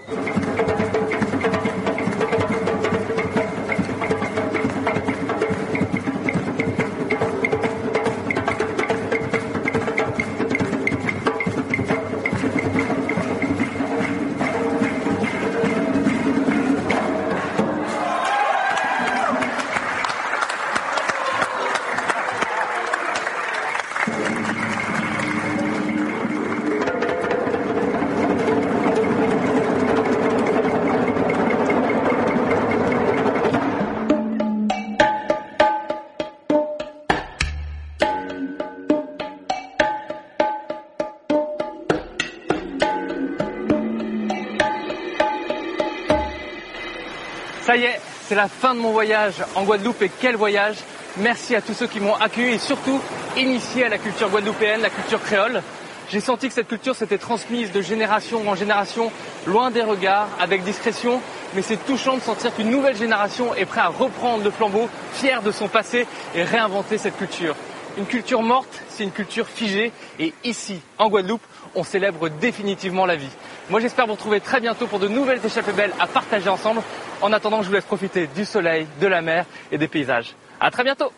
Ça y est, c'est la fin de mon voyage en Guadeloupe et quel voyage! Merci à tous ceux qui m'ont accueilli et surtout initié à la culture guadeloupéenne, la culture créole. J'ai senti que cette culture s'était transmise de génération en génération, loin des regards, avec discrétion, mais c'est touchant de sentir qu'une nouvelle génération est prête à reprendre le flambeau, fière de son passé et réinventer cette culture. Une culture morte, c'est une culture figée et ici, en Guadeloupe, on célèbre définitivement la vie. Moi, j'espère vous retrouver très bientôt pour de nouvelles échappées belles à partager ensemble. En attendant, je vous laisse profiter du soleil, de la mer et des paysages. À très bientôt.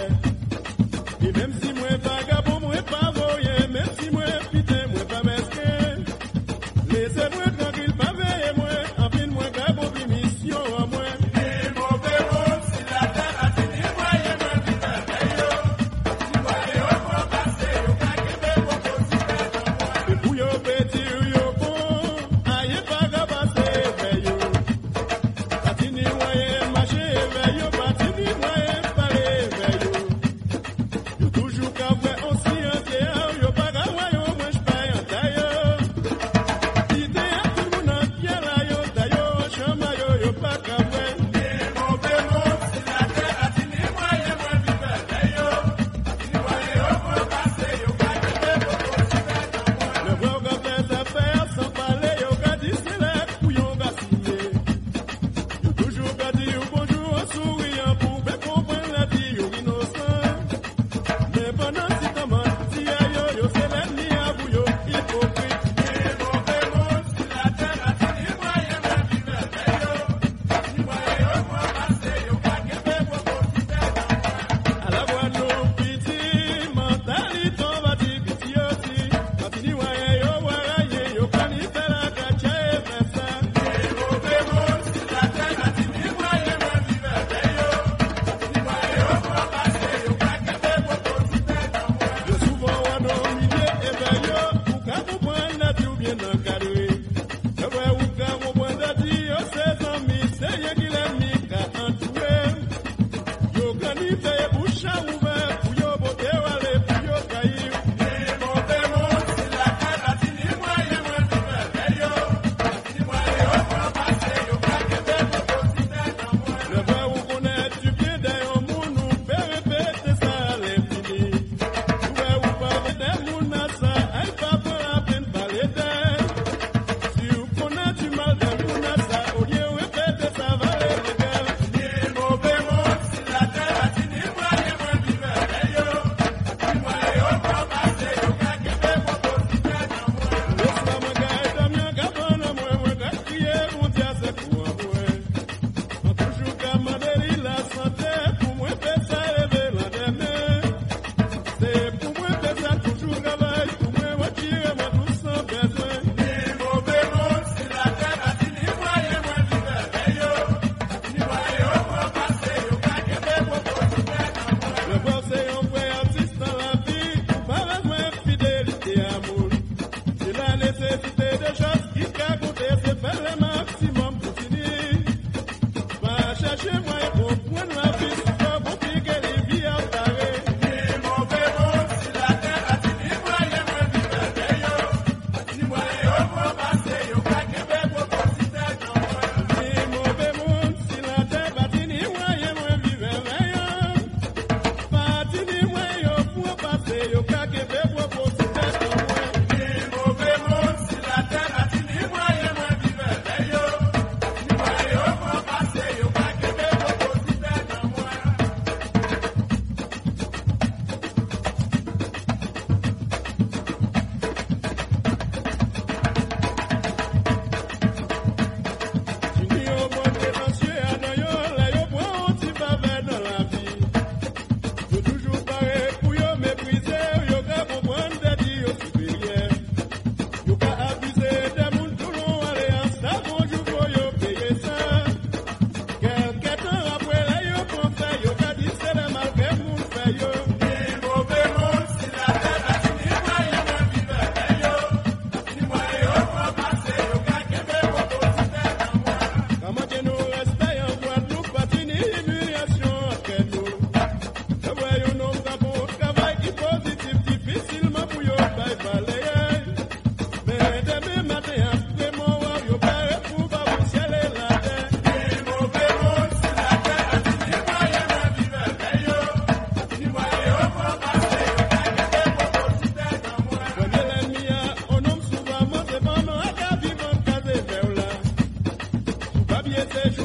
Même si moi vagabond, moi pas voyé, même si moi putain, moi pas mesquin.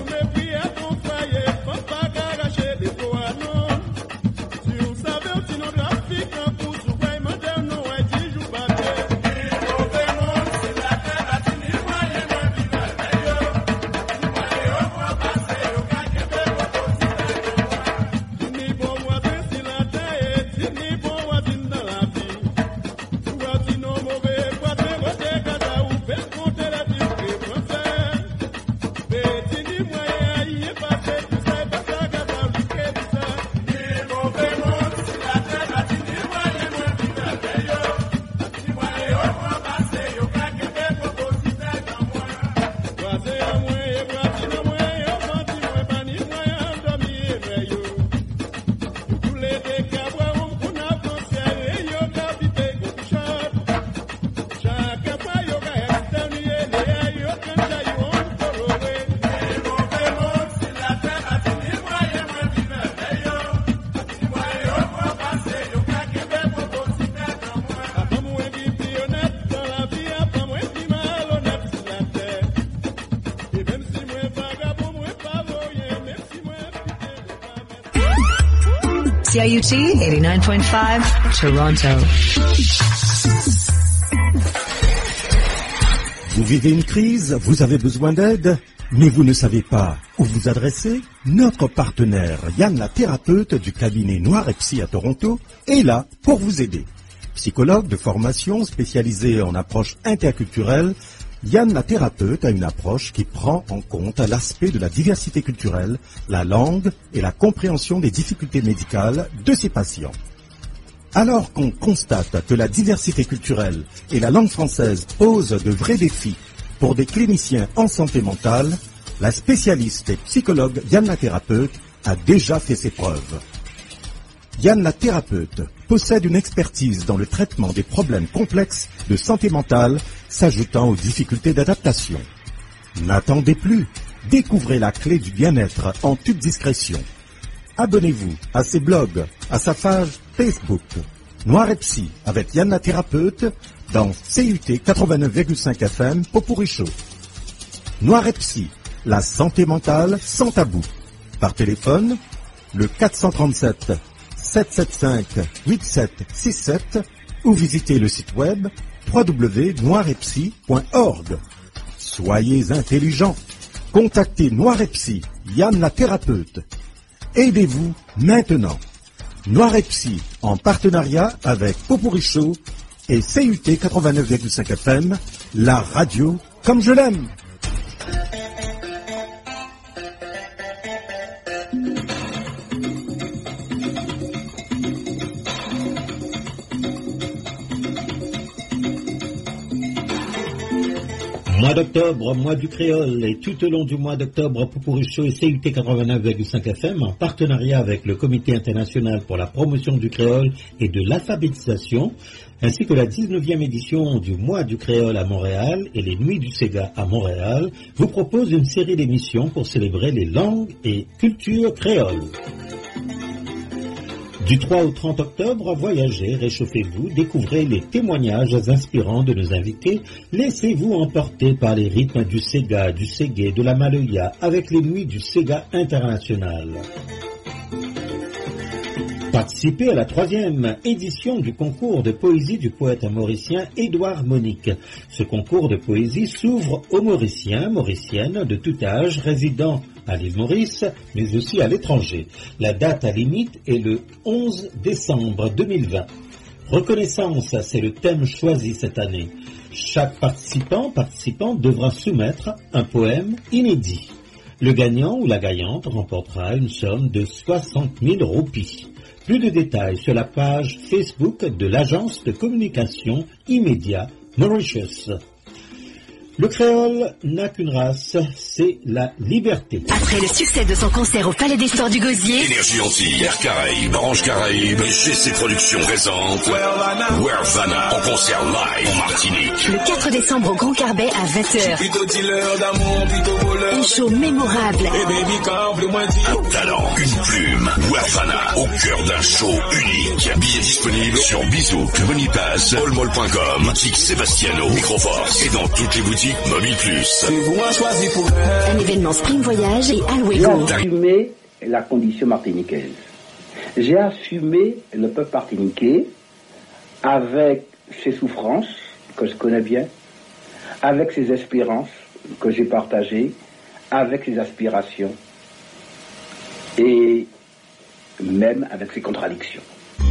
C I U T eighty-nine point five, Toronto. Vous vivez une crise, vous avez besoin d'aide, mais vous ne savez pas où vous adresser? Notre partenaire Yann la thérapeute du cabinet Noir et Psy à Toronto est là pour vous aider. Psychologue de formation spécialisé en approche interculturelle, Yann la thérapeute a une approche qui prend en compte l'aspect de la diversité culturelle, la langue et la compréhension des difficultés médicales de ses patients. Alors qu'on constate que la diversité culturelle et la langue française posent de vrais défis pour des cliniciens en santé mentale, la spécialiste et psychologue Yann la thérapeute a déjà fait ses preuves. Yann la thérapeute possède une expertise dans le traitement des problèmes complexes de santé mentale s'ajoutant aux difficultés d'adaptation. N'attendez plus, découvrez la clé du bien-être en toute discrétion. Abonnez-vous à ses blogs, à sa page Facebook, Noir et Psy avec Yann la thérapeute dans C U T quatre-vingt-neuf virgule cinq F M Popuricho. Noir et Psy, la santé mentale sans tabou. Par téléphone, le quatre cent trente-sept sept cent soixante-cinq huit sept six sept ou visitez le site web w w w point noir et psy point org. Soyez intelligents. Contactez Noir et Psy, Yann la thérapeute. Aidez-vous maintenant. Noir et Psy en partenariat avec Popuricho et C U T quatre-vingt-neuf virgule cinq F M, la radio comme je l'aime. Mois d'octobre, mois du créole, et tout au long du mois d'octobre, Popuricho et C U T quatre-vingt-neuf virgule cinq F M, en partenariat avec le Comité international pour la promotion du créole et de l'alphabétisation, ainsi que la dix-neuvième édition du mois du créole à Montréal et les nuits du Sega à Montréal, vous proposent une série d'émissions pour célébrer les langues et cultures créoles. Du trois au trente octobre, voyagez, réchauffez-vous, découvrez les témoignages inspirants de nos invités, laissez-vous emporter par les rythmes du Sega, du Ségué, de la Maloya, avec les nuits du Sega international. Participez à la troisième édition du concours de poésie du poète mauricien Édouard Monique. Ce concours de poésie s'ouvre aux Mauriciens, Mauriciennes de tout âge, résidant à l'île Maurice, mais aussi à l'étranger. La date à limite est le onze décembre deux mille vingt. Reconnaissance, c'est le thème choisi cette année. Chaque participant, participant devra soumettre un poème inédit. Le gagnant ou la gagnante remportera une somme de soixante mille roupies. Plus de détails sur la page Facebook de l'agence de communication immédiat Mauritius. Le créole n'a qu'une race, c'est la liberté. Après le succès de son concert au Palais des Sports du Gosier, Énergie Antilles, Air Caraïbes, Orange Caraïbes et G C Productions présente Wervana en concert live en Martinique. Le quatre décembre au Grand Carbet à vingt heures. Un show mémorable. Un talent, une plume, Wervana au cœur d'un show unique. Billets disponibles sur Bizouk, Monipass, allmall point com, boutique Sébastiano, Microforce et dans toutes les boutiques boutique Mobile Plus. Un événement Spring Voyage et J'ai Alwego. assumé la condition martiniquaise. J'ai assumé le peuple martiniquais avec ses souffrances, que je connais bien, avec ses espérances, que j'ai partagées, avec ses aspirations, et même avec ses contradictions.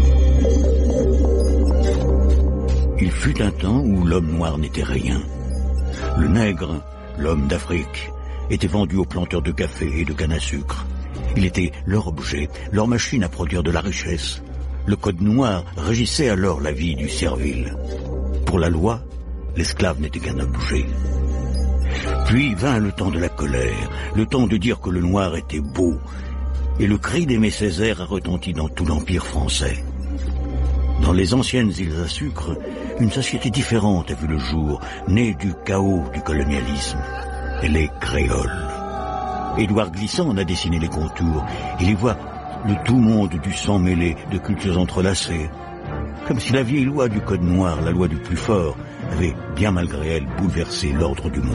Il fut un temps où l'homme noir n'était rien. Le nègre, l'homme d'Afrique, était vendu aux planteurs de café et de canne à sucre. Il était leur objet, leur machine à produire de la richesse. Le code noir régissait alors la vie du servile. Pour la loi, l'esclave n'était qu'un objet. Puis vint le temps de la colère, le temps de dire que le noir était beau, et le cri d'Aimé Césaire a retenti dans tout l'Empire français. Dans les anciennes îles à sucre, une société différente a vu le jour, née du chaos du colonialisme. Elle est créole. Édouard Glissant en a dessiné les contours. Il y voit le tout monde du sang mêlé, de cultures entrelacées. Comme si la vieille loi du code noir, la loi du plus fort, avait, bien malgré elle, bouleversé l'ordre du monde.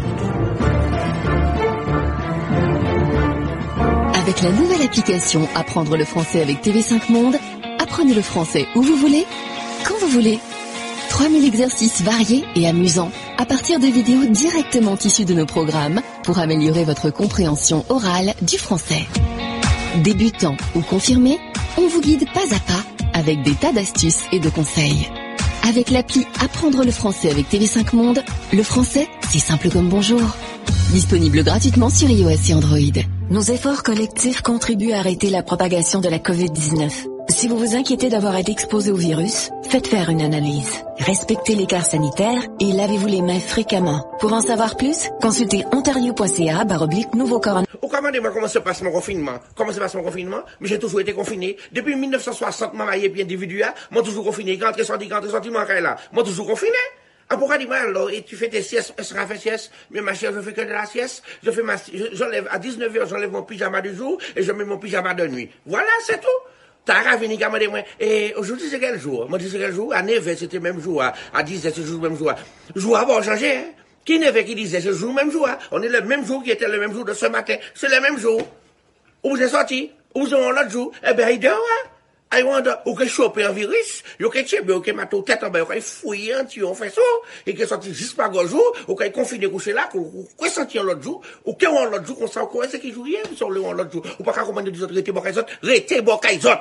Avec la nouvelle application Apprendre le français avec T V cinq Monde, apprenez le français où vous voulez, quand vous voulez. trois mille exercices variés et amusants à partir de vidéos directement issues de nos programmes pour améliorer votre compréhension orale du français. Débutant ou confirmé, on vous guide pas à pas avec des tas d'astuces et de conseils. Avec l'appli Apprendre le français avec T V cinq Monde, le français, c'est simple comme bonjour. Disponible gratuitement sur iOS et Android. Nos efforts collectifs contribuent à arrêter la propagation de la covid dix-neuf. Si vous vous inquiétez d'avoir été exposé au virus, faites faire une analyse. Respectez l'écart sanitaire et lavez-vous les mains fréquemment. Pour en savoir plus, consultez ontario.ca barre oblique nouveau corona. Ou commandez-moi comment se passe mon confinement. Comment se passe mon confinement? Mais j'ai toujours été confiné. Depuis mille neuf cent soixante, ma maille et puis individuelle, moi toujours confiné. Quand tu es sorti, quand tu es sorti, moi là. Moi toujours confiné. Ah, pourquoi dis-moi alors, et tu fais tes siestes, est-ce qu'on fait sieste? Mais ma chère, je fais que de la sieste. Je fais ma, j'enlève, à dix-neuf heures, j'enlève mon pyjama du jour et je mets mon pyjama de nuit. Voilà, c'est tout. T'as ravini, qu'à moi, et aujourd'hui, c'est quel jour? Moi, je dis, c'est quel jour? À neuf heures, c'était le même jour. À dix heures, c'est le même jour. Jour avant, changé, hein? Qui neuf heures qui disait, c'est le jour, même jour, hein? On est le même jour qui était le même jour de ce matin. C'est le même jour. Où vous êtes sorti? Où vous êtes l'autre jour? Eh ben, il dort, hein? I wonder, ou que choper un virus, ou que tchèbe, ou que mato tête en bas, ou que fouiller un tuyau, on fait ça, et que sorti juste par gros jour, ou que confiné couché là, ou que sorti l'autre jour, ou que on l'autre jour, qu'on sent quoi, c'est qui joue rien, sur le l'autre jour, ou pas qu'à commander des autres, rété bocaïs autres, rété bocaïs autres.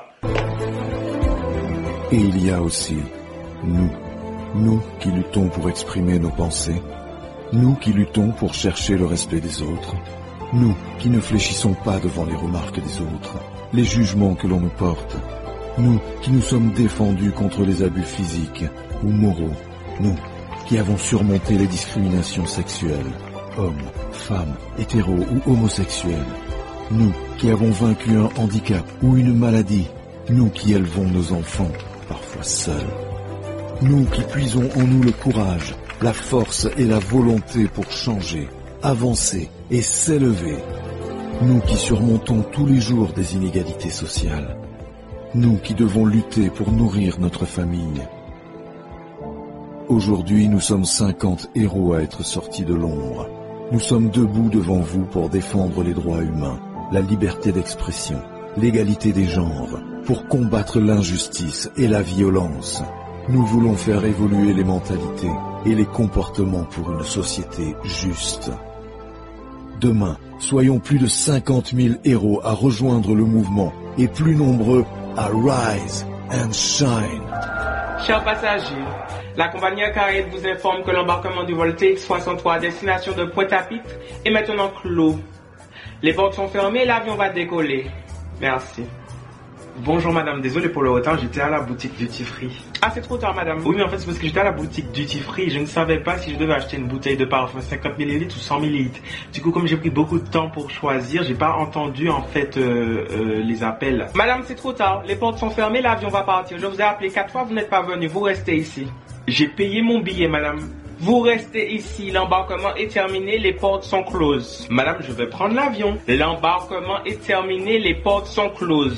Et il y a aussi nous, nous qui luttons pour exprimer nos pensées, nous qui luttons pour chercher le respect des autres, nous qui ne fléchissons pas devant les remarques des autres, les jugements que l'on nous porte. Nous qui nous sommes défendus contre les abus physiques ou moraux, nous qui avons surmonté les discriminations sexuelles, hommes, femmes, hétéros ou homosexuels, nous qui avons vaincu un handicap ou une maladie, nous qui élevons nos enfants, parfois seuls, nous qui puisons en nous le courage, la force et la volonté pour changer, avancer et s'élever, nous qui surmontons tous les jours des inégalités sociales, nous qui devons lutter pour nourrir notre famille. Aujourd'hui, nous sommes cinquante héros à être sortis de l'ombre. Nous sommes debout devant vous pour défendre les droits humains, la liberté d'expression, l'égalité des genres, pour combattre l'injustice et la violence. Nous voulons faire évoluer les mentalités et les comportements pour une société juste. Demain, soyons plus de cinquante mille héros à rejoindre le mouvement et plus nombreux à rise and shine. Chers passagers, la compagnie Caraïbes vous informe que l'embarquement du vol T X soixante-trois à destination de Pointe-à-Pitre est maintenant clos. Les portes sont fermées et l'avion va décoller. Merci. Bonjour madame, désolé pour le retard, j'étais à la boutique Duty Free. Ah, c'est trop tard madame. Oui, mais en fait c'est parce que j'étais à la boutique Duty Free, je ne savais pas si je devais acheter une bouteille de parfum cinquante millilitres ou cent millilitres. Du coup, comme j'ai pris beaucoup de temps pour choisir, j'ai pas entendu en fait euh, euh, les appels. Madame, c'est trop tard, les portes sont fermées, l'avion va partir. Je vous ai appelé quatre fois, vous n'êtes pas venu, vous restez ici. J'ai payé mon billet madame. Vous restez ici, l'embarquement est terminé, les portes sont closes. Madame, je vais prendre l'avion. L'embarquement est terminé, les portes sont closes.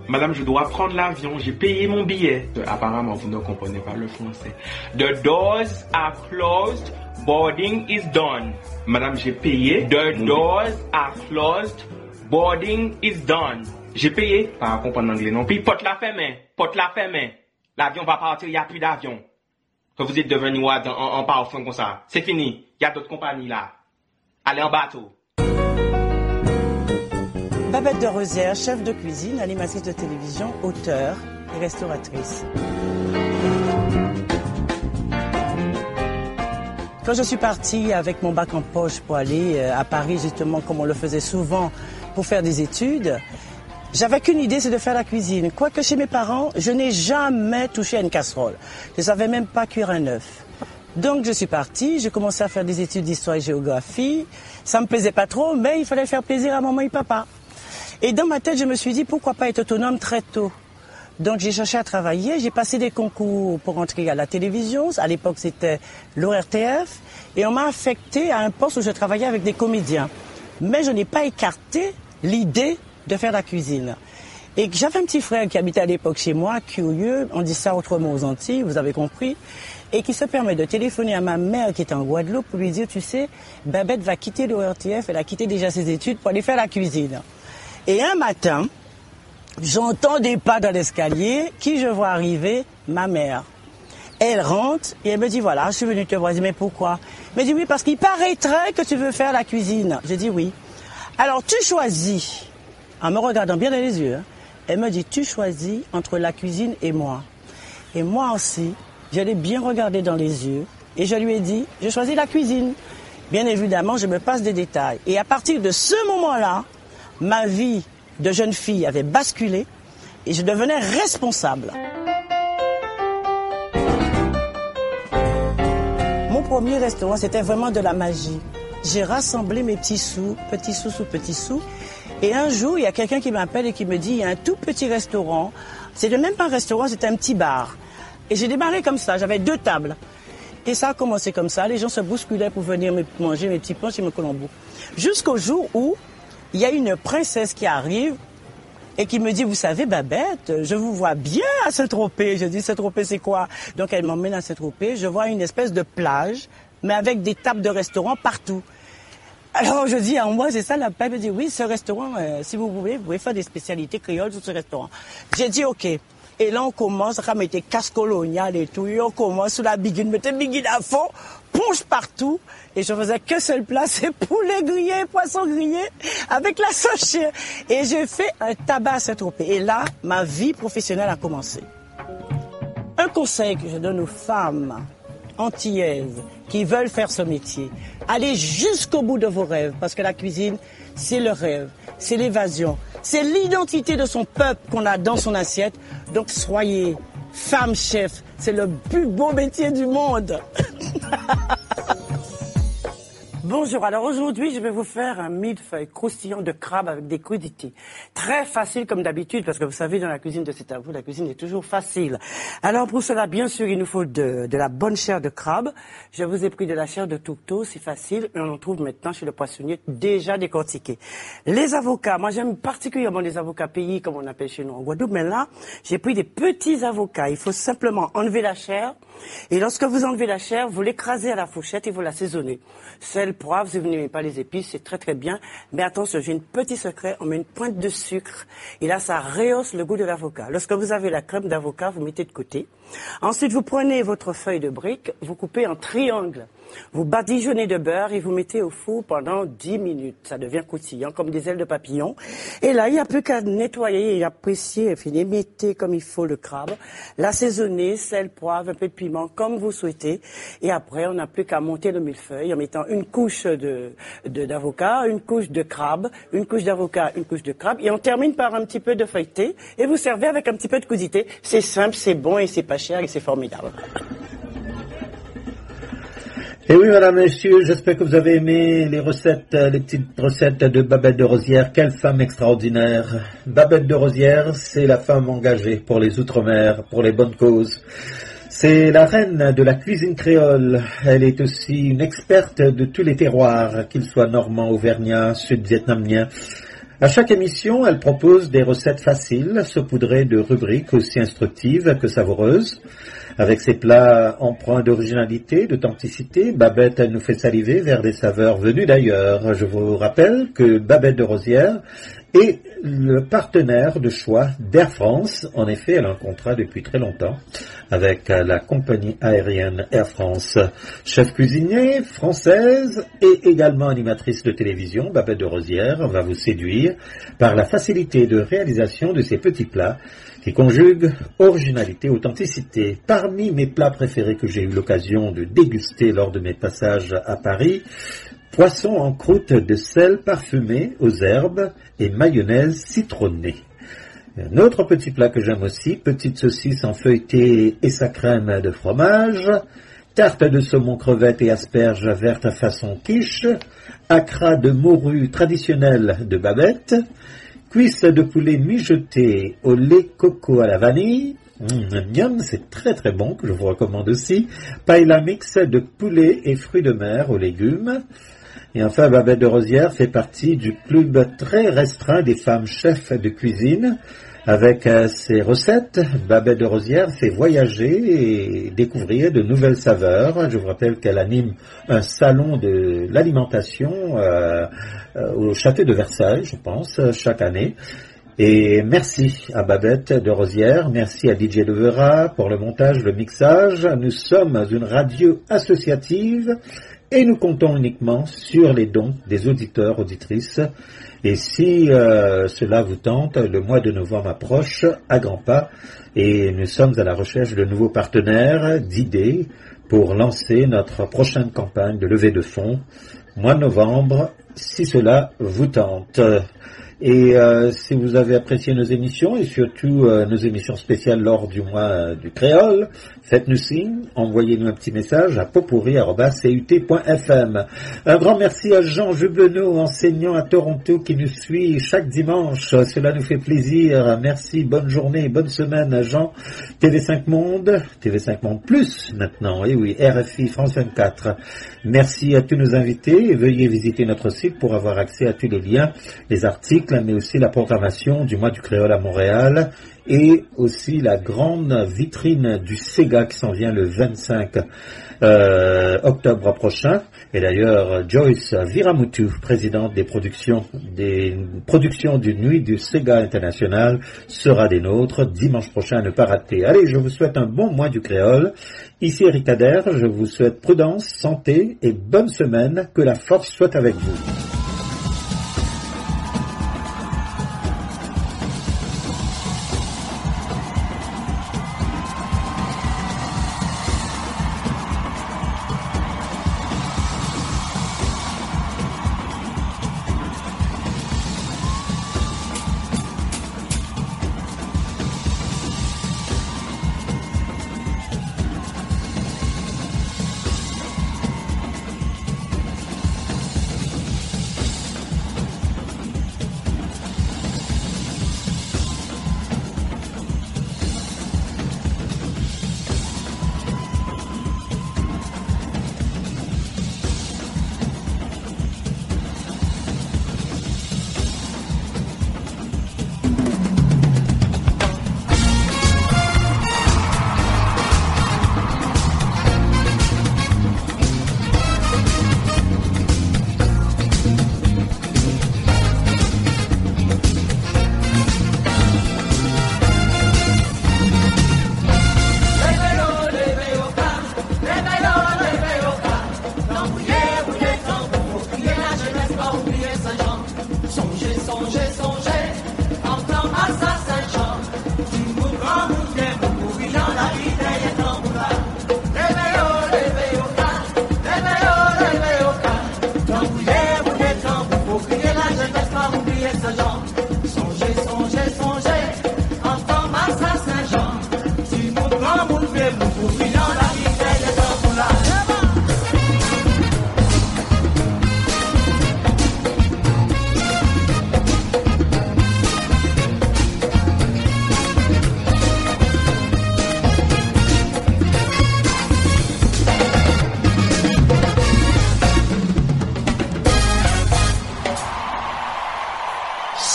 Madame, je dois prendre l'avion, j'ai payé mon billet. Apparemment, vous ne comprenez pas le français. The doors are closed, boarding is done. Madame, j'ai payé. The doors are closed, boarding is done. J'ai payé. Pas à comprendre l'anglais non plus. Porte la fermée, porte la fermée. L'avion va partir, il n'y a plus d'avion. Que vous êtes devenu en, en, en parfum comme ça. C'est fini. Il y a d'autres compagnies là. Allez en bateau. Babette de Rosière, chef de cuisine, animatrice de télévision, auteure et restauratrice. Quand je suis partie avec mon bac en poche pour aller à Paris, justement, comme on le faisait souvent, pour faire des études, j'avais qu'une idée, c'est de faire la cuisine. Quoique chez mes parents, je n'ai jamais touché à une casserole. Je ne savais même pas cuire un œuf. Donc je suis partie, j'ai commencé à faire des études d'histoire et géographie. Ça me plaisait pas trop, mais il fallait faire plaisir à maman et papa. Et dans ma tête, je me suis dit, pourquoi pas être autonome très tôt? Donc j'ai cherché à travailler, j'ai passé des concours pour entrer à la télévision. À l'époque, c'était l'O R T F. Et on m'a affecté à un poste où je travaillais avec des comédiens. Mais je n'ai pas écarté l'idée de faire la cuisine. Et j'avais un petit frère qui habitait à l'époque chez moi, curieux, on dit ça autrement aux Antilles, vous avez compris, et qui se permet de téléphoner à ma mère qui était en Guadeloupe pour lui dire, tu sais, Babette va quitter l'O R T F, elle a quitté déjà ses études pour aller faire la cuisine. Et un matin, j'entends des pas dans l'escalier, qui je vois arriver? Ma mère. Elle rentre et elle me dit, voilà, je suis venue te voir. Je dis, mais pourquoi? Elle me dit, oui, parce qu'il paraîtrait que tu veux faire la cuisine. Je dis, oui. Alors, tu choisis, en me regardant bien dans les yeux, hein, elle me dit, tu choisis entre la cuisine et moi. Et moi aussi, je l'ai bien regardé dans les yeux et je lui ai dit, je choisis la cuisine. Bien évidemment, je me passe des détails. Et à partir de ce moment-là, ma vie de jeune fille avait basculé et je devenais responsable. Mon premier restaurant, c'était vraiment de la magie. J'ai rassemblé mes petits sous, petits sous sous petits sous. Et un jour, il y a quelqu'un qui m'appelle et qui me dit, il y a un tout petit restaurant. C'était même pas un restaurant, c'était un petit bar. Et j'ai démarré comme ça, j'avais deux tables. Et ça a commencé comme ça, les gens se bousculaient pour venir me manger mes petits pains chez mes Colombo. Jusqu'au jour où il y a une princesse qui arrive et qui me dit, vous savez, Babette, je vous vois bien à Saint-Tropez. Je dis, Saint-Tropez, c'est quoi? Donc elle m'emmène à Saint-Tropez, je vois une espèce de plage, mais avec des tables de restaurant partout. Alors je dis, en moi, c'est ça la plage. Elle me dit, oui, ce restaurant, euh, si vous voulez, vous pouvez faire des spécialités créoles sur ce restaurant. J'ai dit, ok. Et là, on commence à mettre casse coloniale et tout. Et on commence sous la biguine, mettre biguine à fond, ponche partout. Et je faisais que seul plat, c'est poulet grillé, poisson grillé, avec la sauce. Et j'ai fait un tabac à Saint-Tropez. Et là, ma vie professionnelle a commencé. Un conseil que je donne aux femmes antillaises qui veulent faire ce métier, allez jusqu'au bout de vos rêves, parce que la cuisine, c'est le rêve, c'est l'évasion, c'est l'identité de son peuple qu'on a dans son assiette. Donc soyez femme chef, c'est le plus beau métier du monde. Bonjour, alors aujourd'hui je vais vous faire un millefeuille croustillant de crabe avec des crudités. Très facile comme d'habitude parce que vous savez dans la cuisine de C'est à vous, la cuisine est toujours facile. Alors pour cela bien sûr il nous faut de, de la bonne chair de crabe. Je vous ai pris de la chair de tourteau, c'est facile et on en trouve maintenant chez le poissonnier déjà décortiqué. Les avocats, moi j'aime particulièrement les avocats pays comme on appelle chez nous en Guadeloupe, mais là j'ai pris des petits avocats. Il faut simplement enlever la chair et lorsque vous enlevez la chair, vous l'écrasez à la fourchette et vous l'assaisonnez. Sel, poivre, si vous n'aimez pas les épices, c'est très très bien. Mais attention, j'ai un petit secret, on met une pointe de sucre. Et là, ça rehausse le goût de l'avocat. Lorsque vous avez la crème d'avocat, vous mettez de côté. Ensuite, vous prenez votre feuille de brique, vous coupez en triangle. Vous badigeonnez de beurre et vous mettez au four pendant dix minutes. Ça devient croustillant comme des ailes de papillon. Et là, il n'y a plus qu'à nettoyer et apprécier. Finir, mettez comme il faut le crabe. L'assaisonner, sel, poivre, un peu de piment, comme vous souhaitez. Et après, on n'a plus qu'à monter le millefeuille en mettant une couche de, de, d'avocat, une couche de crabe, une couche d'avocat, une couche de crabe. Et on termine par un petit peu de feuilleté. Et vous servez avec un petit peu de crudité. C'est simple, c'est bon et c'est pas cher et c'est formidable. Et oui, madame, messieurs, j'espère que vous avez aimé les recettes, les petites recettes de Babette de Rosière. Quelle femme extraordinaire. Babette de Rosière, c'est la femme engagée pour les Outre-mer, pour les bonnes causes. C'est la reine de la cuisine créole. Elle est aussi une experte de tous les terroirs, qu'ils soient normands, auvergnats, sud-vietnamiens. À chaque émission, elle propose des recettes faciles, saupoudrées de rubriques aussi instructives que savoureuses. Avec ses plats empreints d'originalité, d'authenticité, Babette nous fait saliver vers des saveurs venues d'ailleurs. Je vous rappelle que Babette de Rosières est le partenaire de choix d'Air France. En effet, elle a un contrat depuis très longtemps avec la compagnie aérienne Air France. Chef cuisinier, française et également animatrice de télévision, Babette de Rosières va vous séduire par la facilité de réalisation de ses petits plats qui conjuguent originalité et authenticité. Parmi mes plats préférés que j'ai eu l'occasion de déguster lors de mes passages à Paris, poisson en croûte de sel parfumé aux herbes et mayonnaise citronnée. Un autre petit plat que j'aime aussi, petite saucisse en feuilleté et sa crème de fromage, tarte de saumon crevette et asperges vertes façon quiche, acra de morue traditionnelle de Babette, cuisses de poulet mijotées au lait coco à la vanille, mmh, miam, c'est très très bon, que je vous recommande aussi, paella mix de poulet et fruits de mer aux légumes. Et enfin, Babette de Rosières fait partie du club très restreint des femmes chefs de cuisine. Avec euh, ses recettes, Babette de Rosières fait voyager et découvrir de nouvelles saveurs. Je vous rappelle qu'elle anime un salon de l'alimentation euh, euh, au château de Versailles, je pense, chaque année. Et merci à Babette de Rosières, merci à D J Devera pour le montage, le mixage. Nous sommes une radio associative et nous comptons uniquement sur les dons des auditeurs, auditrices. Et si euh, cela vous tente, le mois de novembre approche à grands pas et nous sommes à la recherche de nouveaux partenaires, d'idées pour lancer notre prochaine campagne de levée de fonds, mois de novembre, si cela vous tente. Et euh, si vous avez apprécié nos émissions et surtout euh, nos émissions spéciales lors du mois euh, du créole, faites-nous signe, envoyez-nous un petit message à potpourri arobase c u t point f m. Un grand merci à Jean Jublenot, enseignant à Toronto, qui nous suit chaque dimanche. Cela nous fait plaisir. Merci, bonne journée, bonne semaine à Jean. T V cinq Monde, T V cinq Monde Plus maintenant, et oui, R F I, France vingt-quatre. Merci à tous nos invités et veuillez visiter notre site pour avoir accès à tous les liens, les articles, mais aussi la programmation du mois du créole à Montréal et aussi la grande vitrine du Sega qui s'en vient le vingt-cinq euh, octobre prochain. Et d'ailleurs, Joyce Viramutu, présidente des productions des productions du Nuit du Sega International, sera des nôtres dimanche prochain à ne pas rater. Allez, je vous souhaite un bon mois du créole. Ici Eric Adair, je vous souhaite prudence, santé et bonne semaine. Que la force soit avec vous.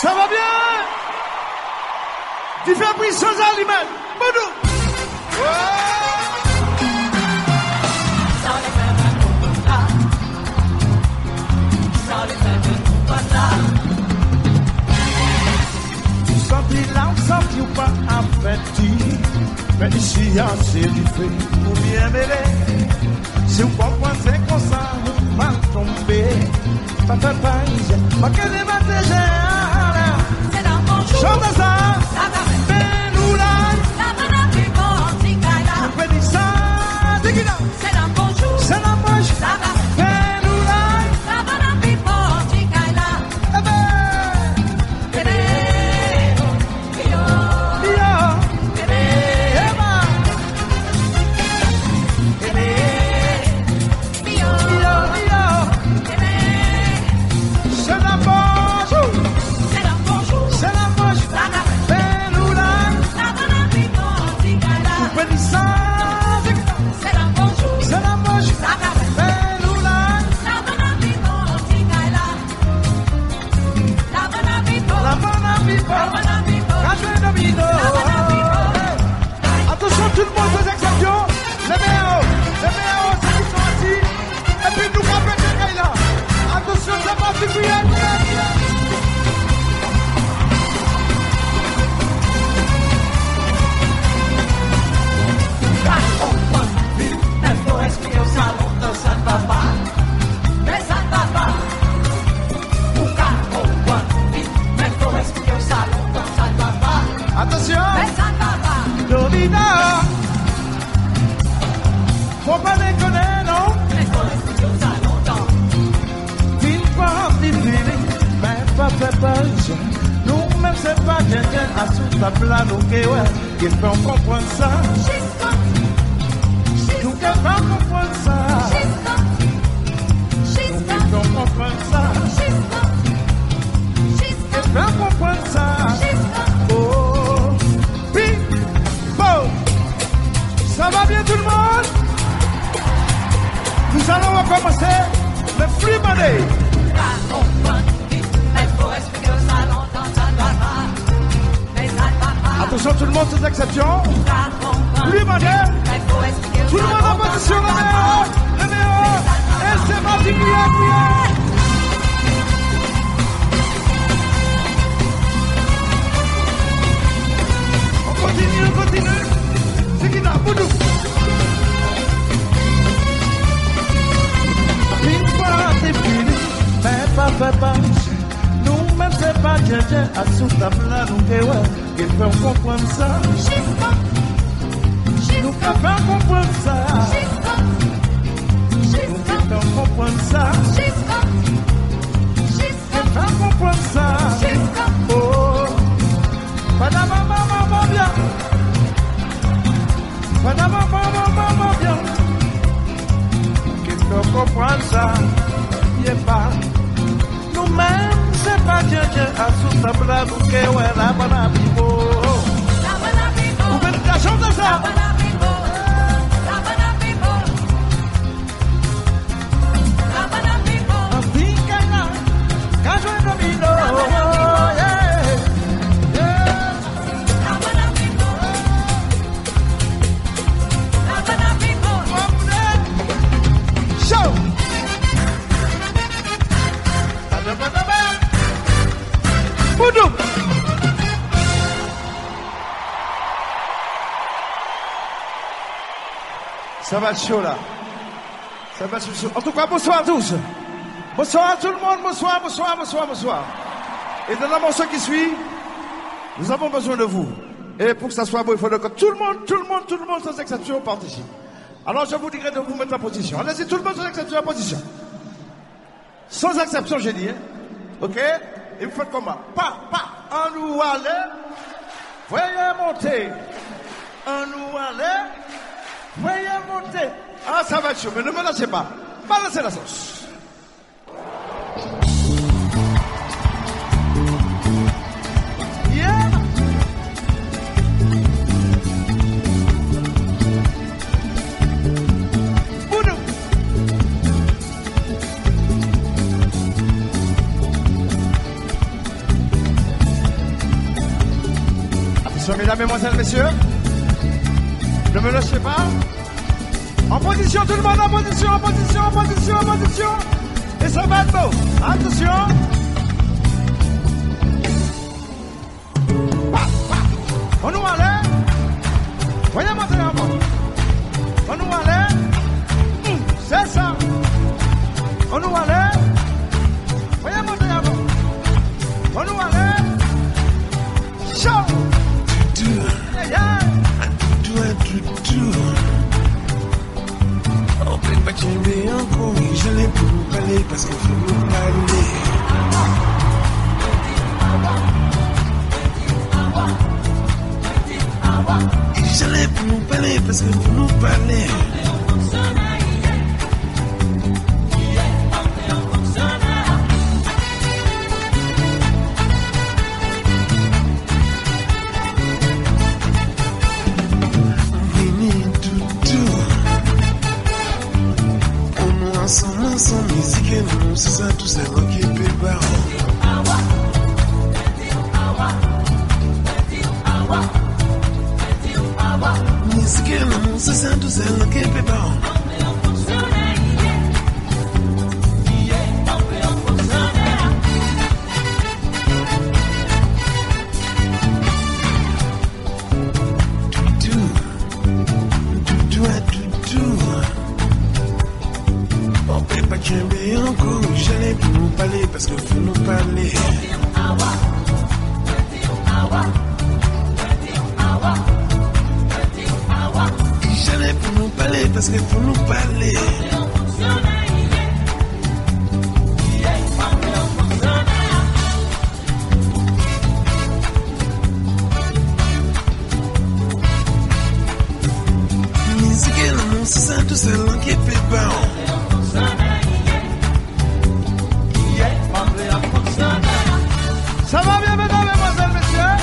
Ça va bien? Tu fais pris sans aliment. Boudou. Senti là, senti ou pas appétit. Mais ici, c'est du feu pour bien mêler. Si vous comprenez comme ça, vous va tomber. Pas de paille, pas que des matins. C'est dans mon jour. Chante ça. Ben nous là. La bonne application, c'est là. Je peux dire ça. C'est dans mon jour. C'est dans mon jour. Ben nous là. La bonne application, c'est là. Eh ben. Eh ben. Yo. Yo. Eh ben. Eh ben. Eh ben. Yo. Yo. Yo. Eh ben. C'est dans mon jour. C'est dans mon jour. C'est dans mon jour. Ben nous là. La bonne application, c'est là. Je peux dire ça. C'est dans mon jour. C'est dans mon jour. Ben nous là. La bonne application, c'est là. La bonne application. La bonne application. Quand je vais domino. Attention tout le monde aux exceptions. Les meilleurs. Les meilleurs, ceux qui sont assis. Et puis nous rappelons ce gars là. Attention, c'est particulier. Il faut respirer au salon, ça ne va pas. Mais ça ne va pas. Pourquoi on voit vite? Mais il faut respirer au salon, ça ne va pas. Attention. Mais ça ne va pas. Domina. Faut pas déconner, non? Mais il faut respirer au salon, non. Une fois, une minute, mais pas fait page. Nous-mêmes, c'est pas quelqu'un à sous ta plat, nous qui ouais, qui fait comprendre ça. Nous qui fait comprendre ça. Nous qui fait comprendre ça. Qui fait comprendre ça. Oh, bing, bon. Ça va bien tout le monde? Nous allons recommencer le flux money. Attention tout le monde sans exception. Flux money. Tout le monde en position, le meilleur. Le meilleur. Et c'est parti, crier, crier. On continue, on continue. C'est qui là, Boudou. Une fois c'est fini, mais pas fait pas. Nous-mêmes c'est pas quelqu'un à sous ta plat, nous qui ouais, qui fait comprendre ça. Nous qui fait comprendre ça. Nous qui fait comprendre ça. Qui fait comprendre ça. Oh, madame, maman, bien. Madame, maman, bien. Faut comprendre ça, y'a pas. Nous-mêmes, c'est pas quelqu'un à sous ta plat, nous qui ouais, la bonne abibo. Vous venez de la chanter ça? La bonne abibo. La bonne abibo. La bonne abibo. Un picaïna, quand je vais domino. Boudou. Ça va être chaud là. Ça va être chaud. En tout cas, bonsoir à tous. Bonsoir à tout le monde. Bonsoir, bonsoir, bonsoir, bonsoir. Et dans la morceau qui suit, nous avons besoin de vous. Et pour que ça soit beau, il faut que tout le monde, tout le monde, tout le monde, sans exception, participe. Alors je vous dirai de vous mettre en position. Allez-y, tout le monde sans exception en position. Sans exception, j'ai dit. Hein? Ok? Et vous faites comment? Pas, pas, en nous aller. Voyez monter. En nous aller. Voyez monter. Ah, ça va être chaud, mais ne me lâchez pas. Balancez la sauce. Yeah. Boudou. Attention, mesdames, mesdemoiselles, messieurs. Ne me lâchez pas. En position, tout le monde en position, en position, en position, en position. Et ça va être beau. Attention. On nous allait. Voyez monter en bas. On nous allait. C'est ça. On nous allait. Voyez monter en bas. On nous allait. Show. Yeah, yeah. Do, do, do. On peut pas tomber encore, oui, je l'ai pour nous parler parce qu'il faut nous parler. Et je l'ai pour nous parler parce qu'il faut nous parler. Sans musique et nous, c'est ça tout ça qui est pébar. Musique et nous, c'est ça tout ça qui est pébar. Parce qu'il faut nous parler. J'allais pour nous parler parce qu'il faut nous parler. Musique et l'amour, c'est ça tout seul qui est pépin. Ça va bien, mesdames, mesdemoiselles, messieurs?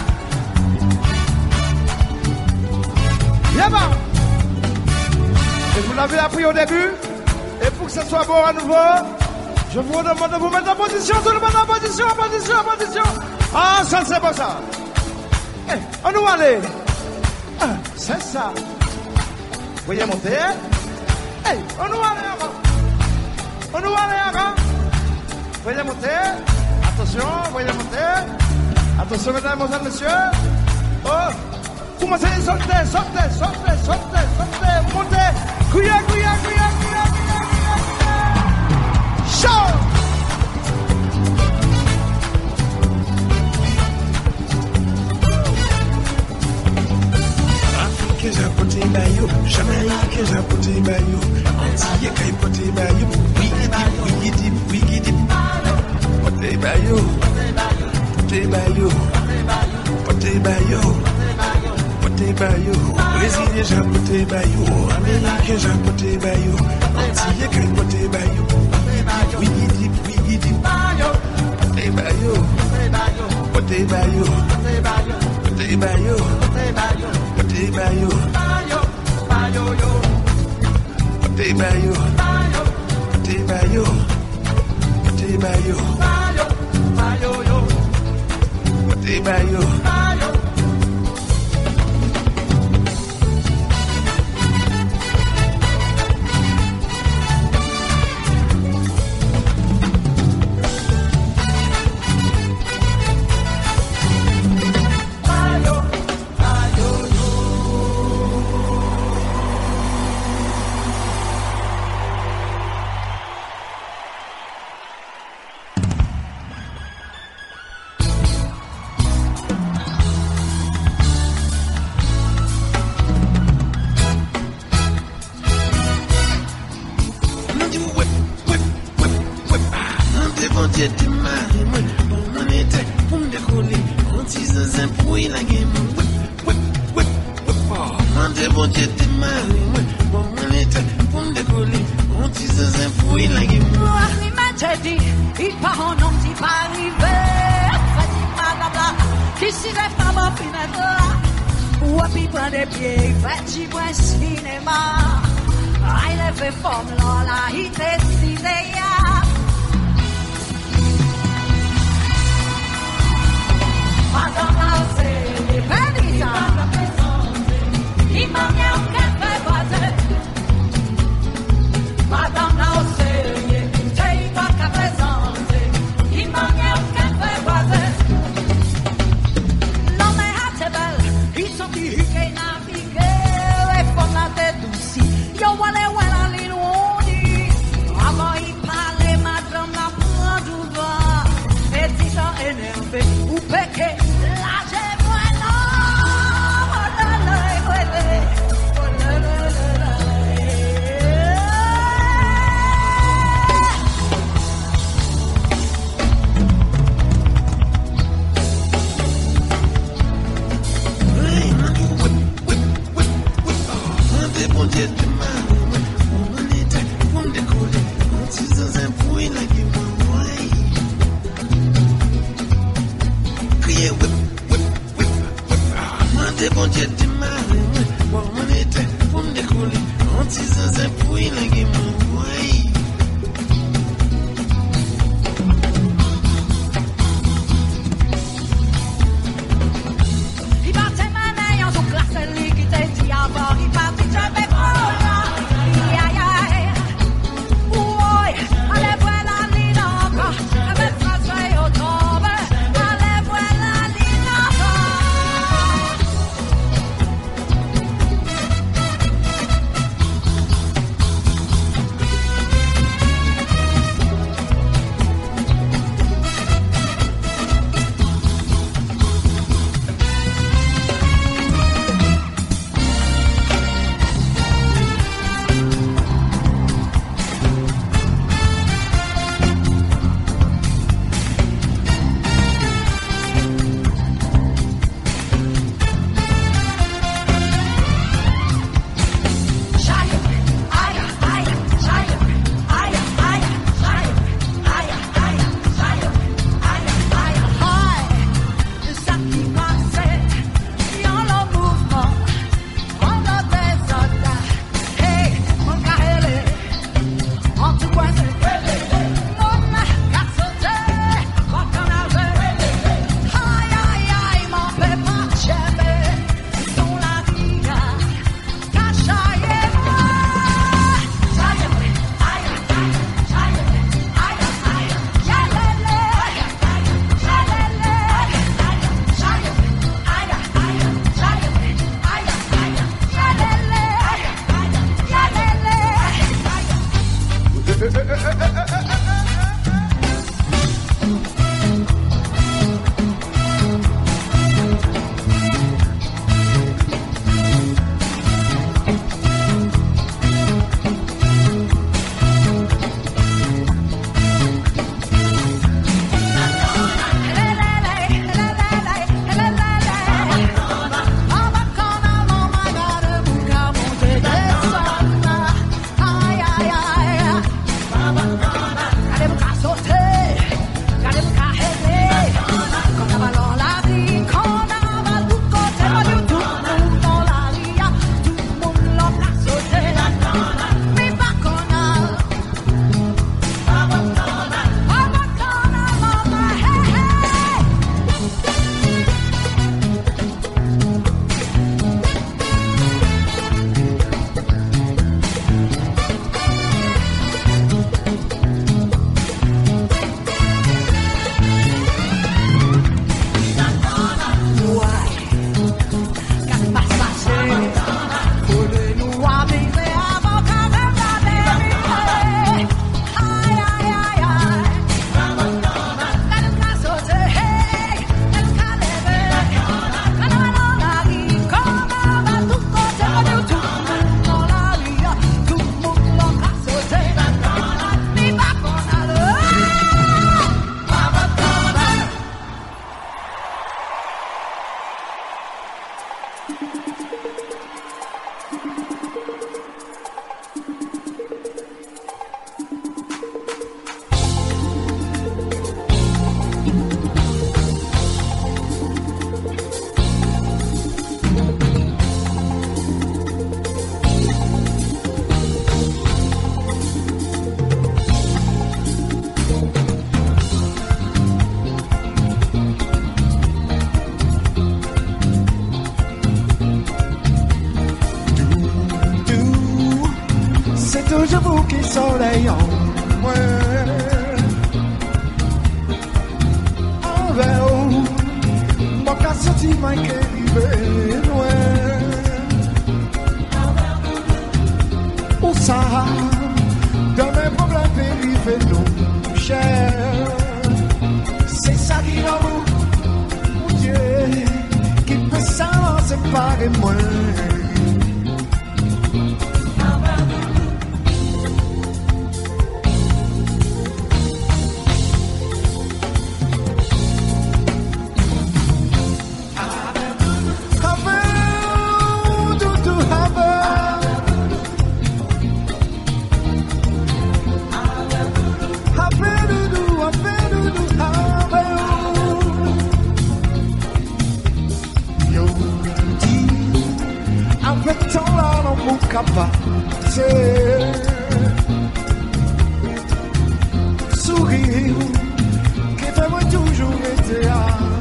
Yaba! Et vous l'avez appris au début. Et pour que ce soit bon à nouveau, je vous demande de vous mettre en position, tout le monde en position, en position, en position. Ah, ça, c'est pas ça. Eh, on nous aller. Ah, c'est ça. Vous voyez monter, hein? Eh, on nous aller avant. On nous aller avant. Vous voyez monter. Attention, voyez monter. Attention, mesdames, mesdemoiselles, messieurs. Oh, commencez à sauter, sauter, sauter, sauter, sauter, montez. Couilla, couilla, couilla, couilla, couilla, couilla. Chaud. Afrique, j'ai porté maillot. Jamaïque, j'ai porté maillot. Antille, j'ai porté maillot. Wiggy dip, wiggy dip, wiggy dip. Porté maillot. Porté maillot. Porté maillot. Porté maillot. Brésilien, j'ai porté maillot. Américain, j'ai porté maillot. Antille, j'ai porté maillot. Wiggy dip, wiggy dip. Porté maillot. Porté maillot. Porté maillot. Porté maillot. Porté maillot. Porté maillot. Porté maillot. Porté maillot. Madonna, se bon Dieu te marre, moi, mon était pour me décoller. On tisse un pour y languer mon oui. Il battait ma main en son classe, lui qui t'a dit avant, il partit, je vais prendre. Aïe, aïe, ouai, allez, voilà, l'île encore, avec François et au tombe, allez, voilà, l'île encore. toujours vous qui soleil en moi. Envers vous, mon cas sorti m'a qu'arrivé loin. Où ça, dans mes problèmes périphéries, nous cher. C'est ça qui dans vous, mon Dieu, qui peut s'en séparer moi. Yo, capable, c'est sourire qui fait moi toujours été à